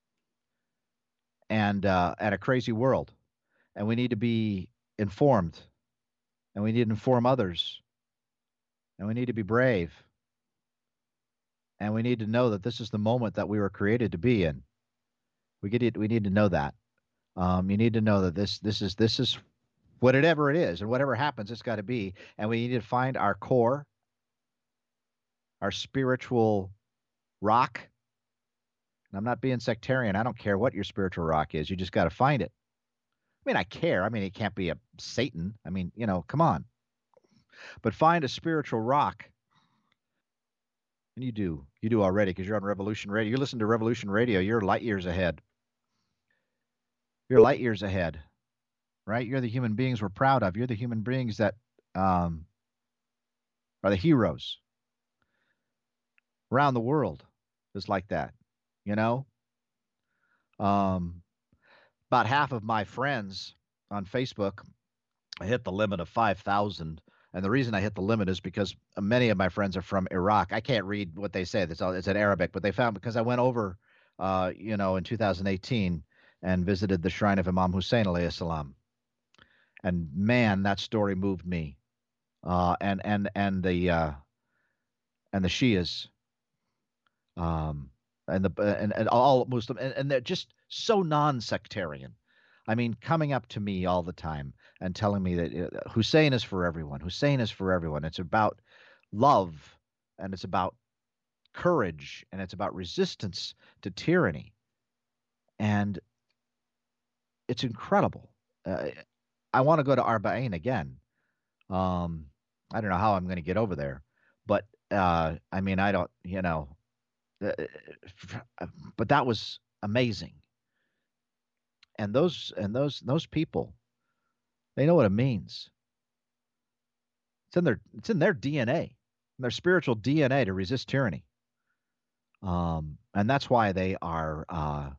And uh, at a crazy world. And we need to be informed. And we need to inform others. And we need to be brave. And we need to know that this is the moment that we were created to be in. We get it, we need to know that. Um, you need to know that this this is this is whatever it is, and whatever happens, it's got to be. And we need to find our core, our spiritual rock. And I'm not being sectarian. I don't care what your spiritual rock is. You just got to find it. I mean, I care. I mean, it can't be a Satan. I mean, you know, come on. But find a spiritual rock. And you do. You do already because you're on Revolution Radio. You listen to Revolution Radio, you're light years ahead. You're light years ahead, right? You're the human beings we're proud of. You're the human beings that um, are the heroes. Around the world is like that, you know? Um, about half of my friends on Facebook, I hit the limit of five thousand. And the reason I hit the limit is because many of my friends are from Iraq. I can't read what they say. It's, all, it's in Arabic, but they found because I went over, uh, you know, in two thousand eighteen and visited the shrine of Imam Hussein alayhi salam. And man, that story moved me. Uh, and and and the uh, and the Shias, um, and the and, and all Muslim, and, and they're just so non-sectarian. I mean, coming up to me all the time and telling me that uh, Hussein is for everyone. Hussein is for everyone. It's about love, and it's about courage, and it's about resistance to tyranny. And it's incredible. Uh, I want to go to Arba'in again. Um, I don't know how I'm going to get over there, but uh, I mean, I don't, you know, uh, but that was amazing. And those and those those people, they know what it means. It's in their it's in their D N A, in their spiritual D N A to resist tyranny. Um, and that's why they are uh,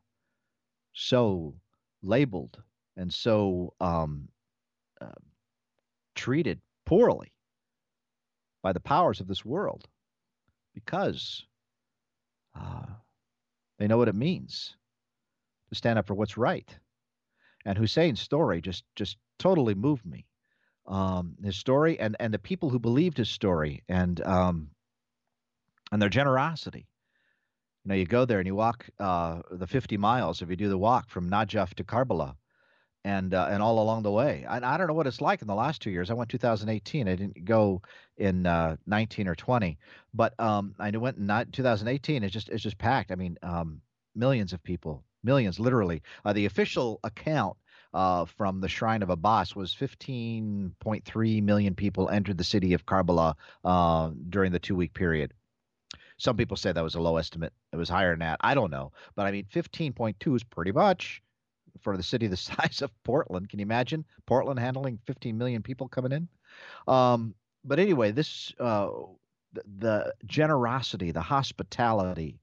so labeled and so um, uh, treated poorly by the powers of this world, because uh, they know what it means to stand up for what's right. And Hussein's story just just totally moved me. Um, his story and and the people who believed his story, and um, and their generosity. You know, you go there and you walk uh, the fifty miles if you do the walk from Najaf to Karbala, and uh, and all along the way. And I don't know what it's like in the last two years. I went two thousand eighteen. I didn't go in uh, nineteen or twenty, but um, I went in two thousand eighteen. It's just it's just packed. I mean, um, millions of people. Millions, literally. Uh, the official account uh, from the Shrine of Abbas was fifteen point three million people entered the city of Karbala uh, during the two-week period. Some people say that was a low estimate. It was higher than that. I don't know. But, I mean, fifteen point two is pretty much for the city the size of Portland. Can you imagine Portland handling fifteen million people coming in? Um, but anyway, this uh, the, the generosity, the hospitality,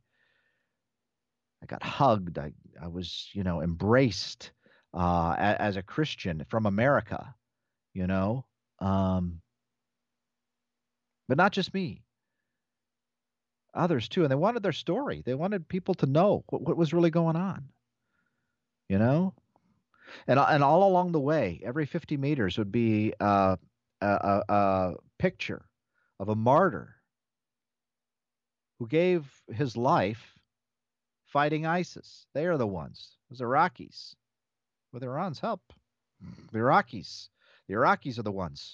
I got hugged. I, I was, you know, embraced uh, as, as a Christian from America, you know. Um, but not just me. Others, too. And they wanted their story. They wanted people to know what, what was really going on, you know. And, and all along the way, every fifty meters would be uh, a, a, a picture of a martyr who gave his life fighting ISIS. They are the ones. It was Iraqis. With Iran's help. The Iraqis. The Iraqis are the ones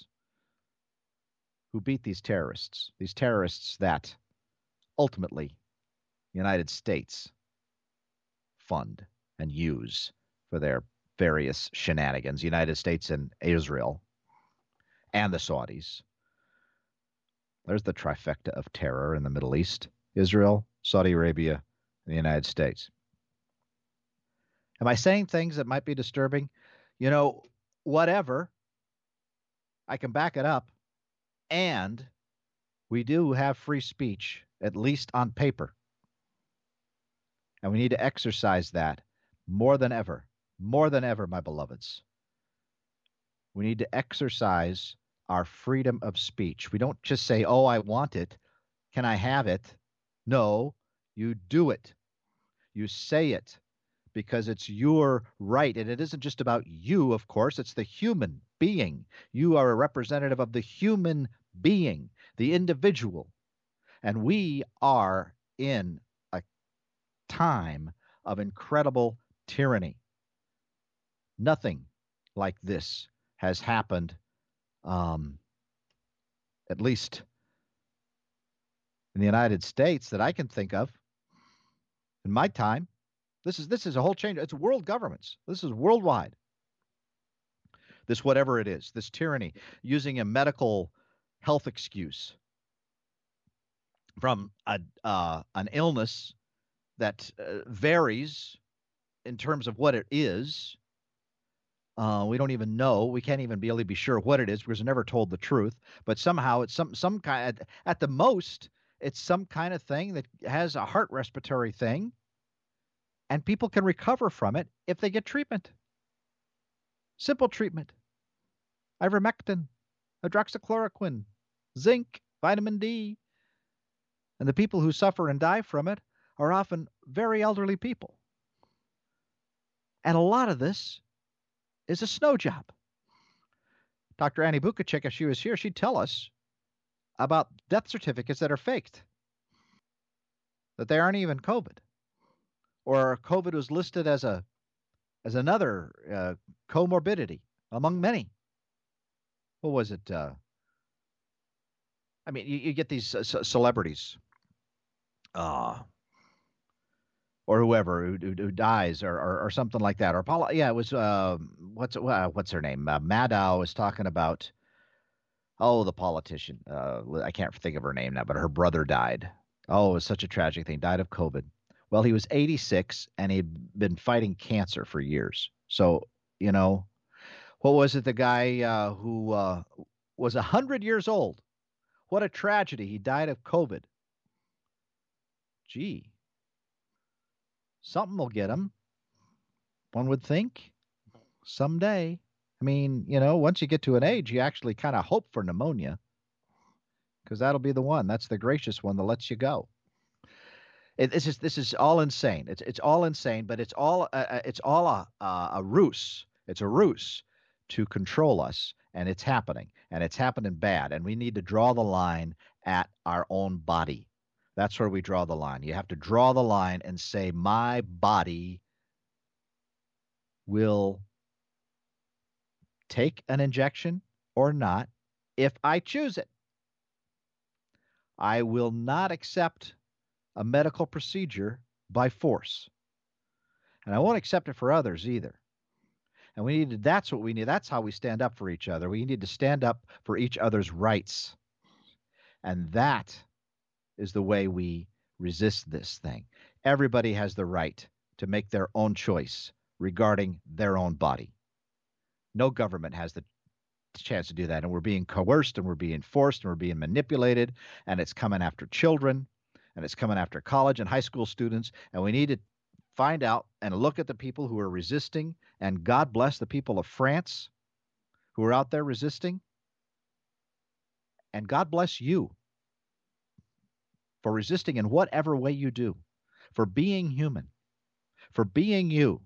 who beat these terrorists. These terrorists that ultimately the United States fund and use for their various shenanigans. The United States and Israel and the Saudis. There's the trifecta of terror in the Middle East. Israel, Saudi Arabia, in the United States. Am I saying things that might be disturbing? You know, whatever. I can back it up. And we do have free speech, at least on paper. And we need to exercise that more than ever. More than ever, my beloveds. We need to exercise our freedom of speech. We don't just say, oh, I want it. Can I have it? No, you do it. You say it because it's your right. And it isn't just about you, of course. It's the human being. You are a representative of the human being, the individual. And we are in a time of incredible tyranny. Nothing like this has happened, um, at least in the United States, that I can think of. In my time, this is this is a whole change. It's world governments. This is worldwide. this whatever it is, this tyranny, using a medical health excuse from a, uh, an illness that uh, varies in terms of what it is. Uh, we don't even know. We can't even really be sure what it is because we're never told the truth. But somehow it's some some kind. At, at the most, it's some kind of thing that has a heart respiratory thing, and people can recover from it if they get treatment. Simple treatment: ivermectin, hydroxychloroquine, zinc, vitamin D. And the people who suffer and die from it are often very elderly people. And a lot of this is a snow job. Doctor Annie Bukacek, if she was here, she'd tell us about death certificates that are faked, that they aren't even COVID, or COVID was listed as a as another uh, comorbidity among many. What was it? Uh, I mean, you, you get these uh, c- celebrities, uh, or whoever who, who, who dies, or, or or something like that, or Paula. Yeah, it was uh, what's uh, what's her name? Uh, Maddow was talking about. Oh, the politician. Uh, I can't think of her name now, but her brother died. Oh, it was such a tragic thing. Died of COVID. Well, he was eighty-six, and he'd been fighting cancer for years. So, you know, what was it? The guy uh, who uh, was one hundred years old. What a tragedy. He died of COVID. Gee. Something will get him. One would think. Someday. I mean, you know, once you get to an age, you actually kind of hope for pneumonia. Because that'll be the one. That's the gracious one that lets you go. It, this is this is all insane. It's it's all insane, but it's all uh, it's all a, a a ruse. It's a ruse to control us, and it's happening, and it's happening bad. And we need to draw the line at our own body. That's where we draw the line. You have to draw the line and say, my body will take an injection or not if I choose it. I will not accept a medical procedure by force. And I won't accept it for others either. And we need to, that's what we need. That's how we stand up for each other. We need to stand up for each other's rights. And that is the way we resist this thing. Everybody has the right to make their own choice regarding their own body. No government has the chance to do that. And we're being coerced, and we're being forced, and we're being manipulated, and it's coming after children, and it's coming after college and high school students. And we need to find out and look at the people who are resisting, and God bless the people of France who are out there resisting. And God bless you for resisting in whatever way you do, for being human, for being you.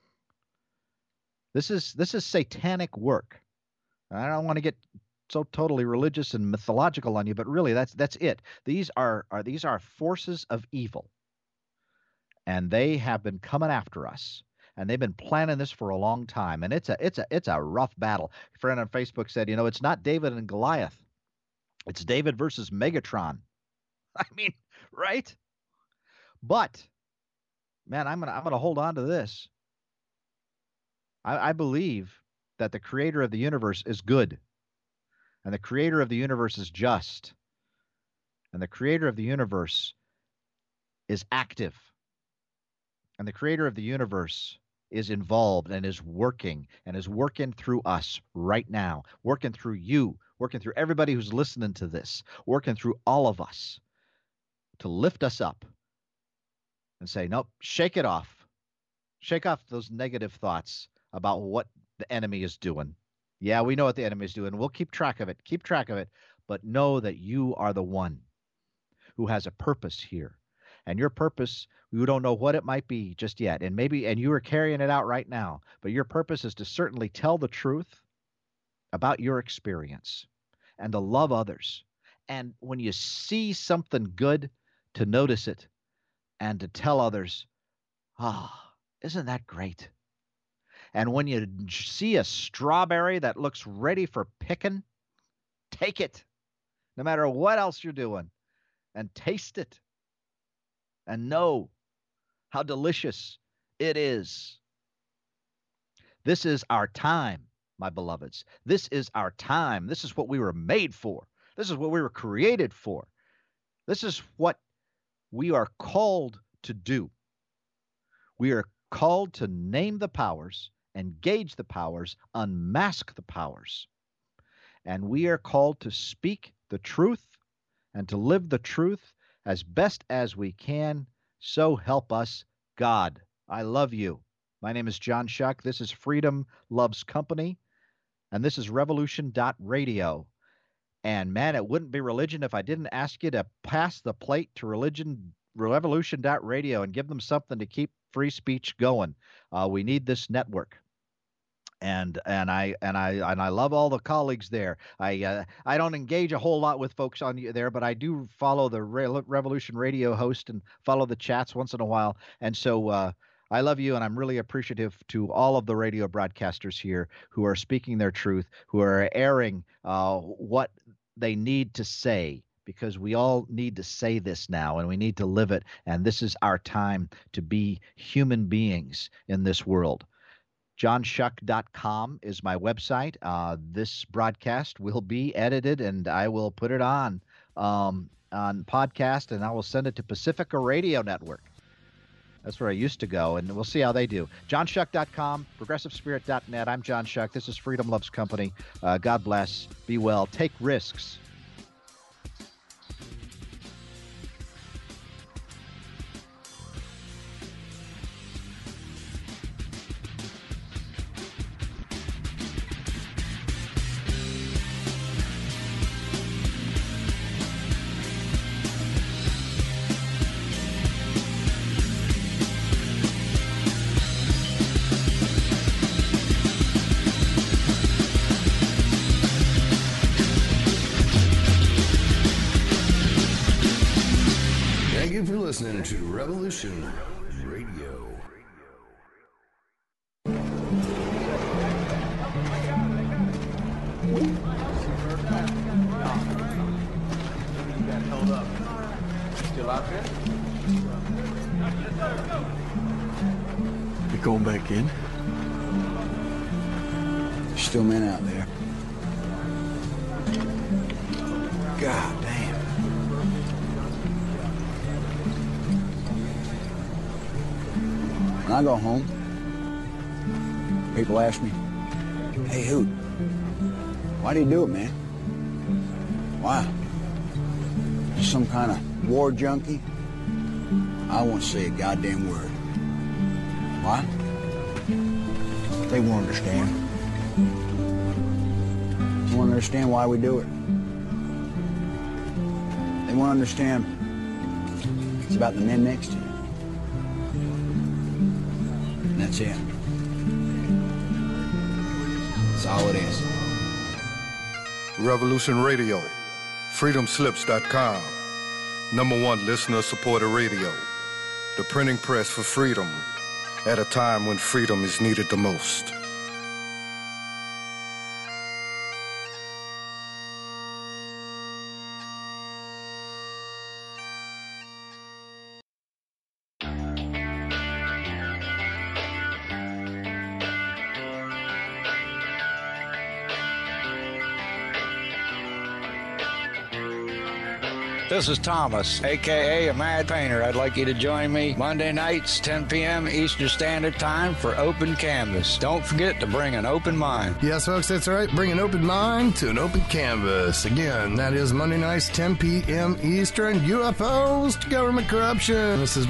This is this is satanic work. I don't want to get so totally religious and mythological on you, but really that's that's it. These are, are these are forces of evil. And they have been coming after us. And they've been planning this for a long time. And it's a it's a it's a rough battle. A friend on Facebook said, you know, it's not David and Goliath. It's David versus Megatron. I mean, right? But man, I'm gonna I'm gonna hold on to this. I, I believe that the creator of the universe is good, and the creator of the universe is just, and the creator of the universe is active, and the creator of the universe is involved and is working and is working through us right now, working through you, working through everybody who's listening to this, working through all of us to lift us up and say, nope, shake it off. Shake off those negative thoughts about what the enemy is doing. Yeah, we know what the enemy is doing. We'll keep track of it. Keep track of it. But know that you are the one who has a purpose here. And your purpose, we don't know what it might be just yet. And maybe, and you are carrying it out right now. But your purpose is to certainly tell the truth about your experience and to love others. And when you see something good, to notice it and to tell others, ah, oh, isn't that great? And when you see a strawberry that looks ready for picking, take it, no matter what else you're doing, and taste it and know how delicious it is. This is our time. my beloveds. This is our time. This is what we were made for. This is what we were created for. This is what we are called to do. We are called to name the powers, engage the powers, unmask the powers. And we are called to speak the truth and to live the truth as best as we can. So help us, God. I love you. My name is John Shuck. This is Freedom Loves Company, and this is Revolution dot radio. And man, it wouldn't be religion if I didn't ask you to pass the plate to religion, Revolution dot radio and give them something to keep free speech going. Uh, we need this network. And and I and I and I love all the colleagues there. I uh, I don't engage a whole lot with folks on there, but I do follow the Re- Revolution Radio host and follow the chats once in a while. And so uh, I love you, and I'm really appreciative to all of the radio broadcasters here who are speaking their truth, who are airing uh, what they need to say, because we all need to say this now, and we need to live it. And this is our time to be human beings in this world. john shuck dot com is my website. Uh, this broadcast will be edited, and I will put it on um, on podcast, and I will send it to Pacifica Radio Network. That's where I used to go, and we'll see how they do. john shuck dot com, progressive spirit dot net. I'm John Shuck. This is Freedom Loves Company. Uh, God bless. Be well. Take risks. Listening to Revolution Radio. Hold up. Still out there? You going back in? There's still men out there. God damn. When I go home, people ask me, hey, Hoot, why do you do it, man? Why? You some kind of war junkie? I won't say a goddamn word. Why? They won't understand. They won't understand why we do it. They won't understand it's about the men next to you. And that's it. That's all it is. Revolution Radio, freedom slips dot com, number one listener-supported radio, the printing press for freedom at a time when freedom is needed the most. This is Thomas, a k a. a Mad Painter. I'd like you to join me Monday nights, ten p.m. Eastern Standard Time for Open Canvas. Don't forget to bring an open mind. Yes, folks, that's right. Bring an open mind to an open canvas. Again, that is Monday nights, ten p.m. Eastern. U F Os to government corruption. This is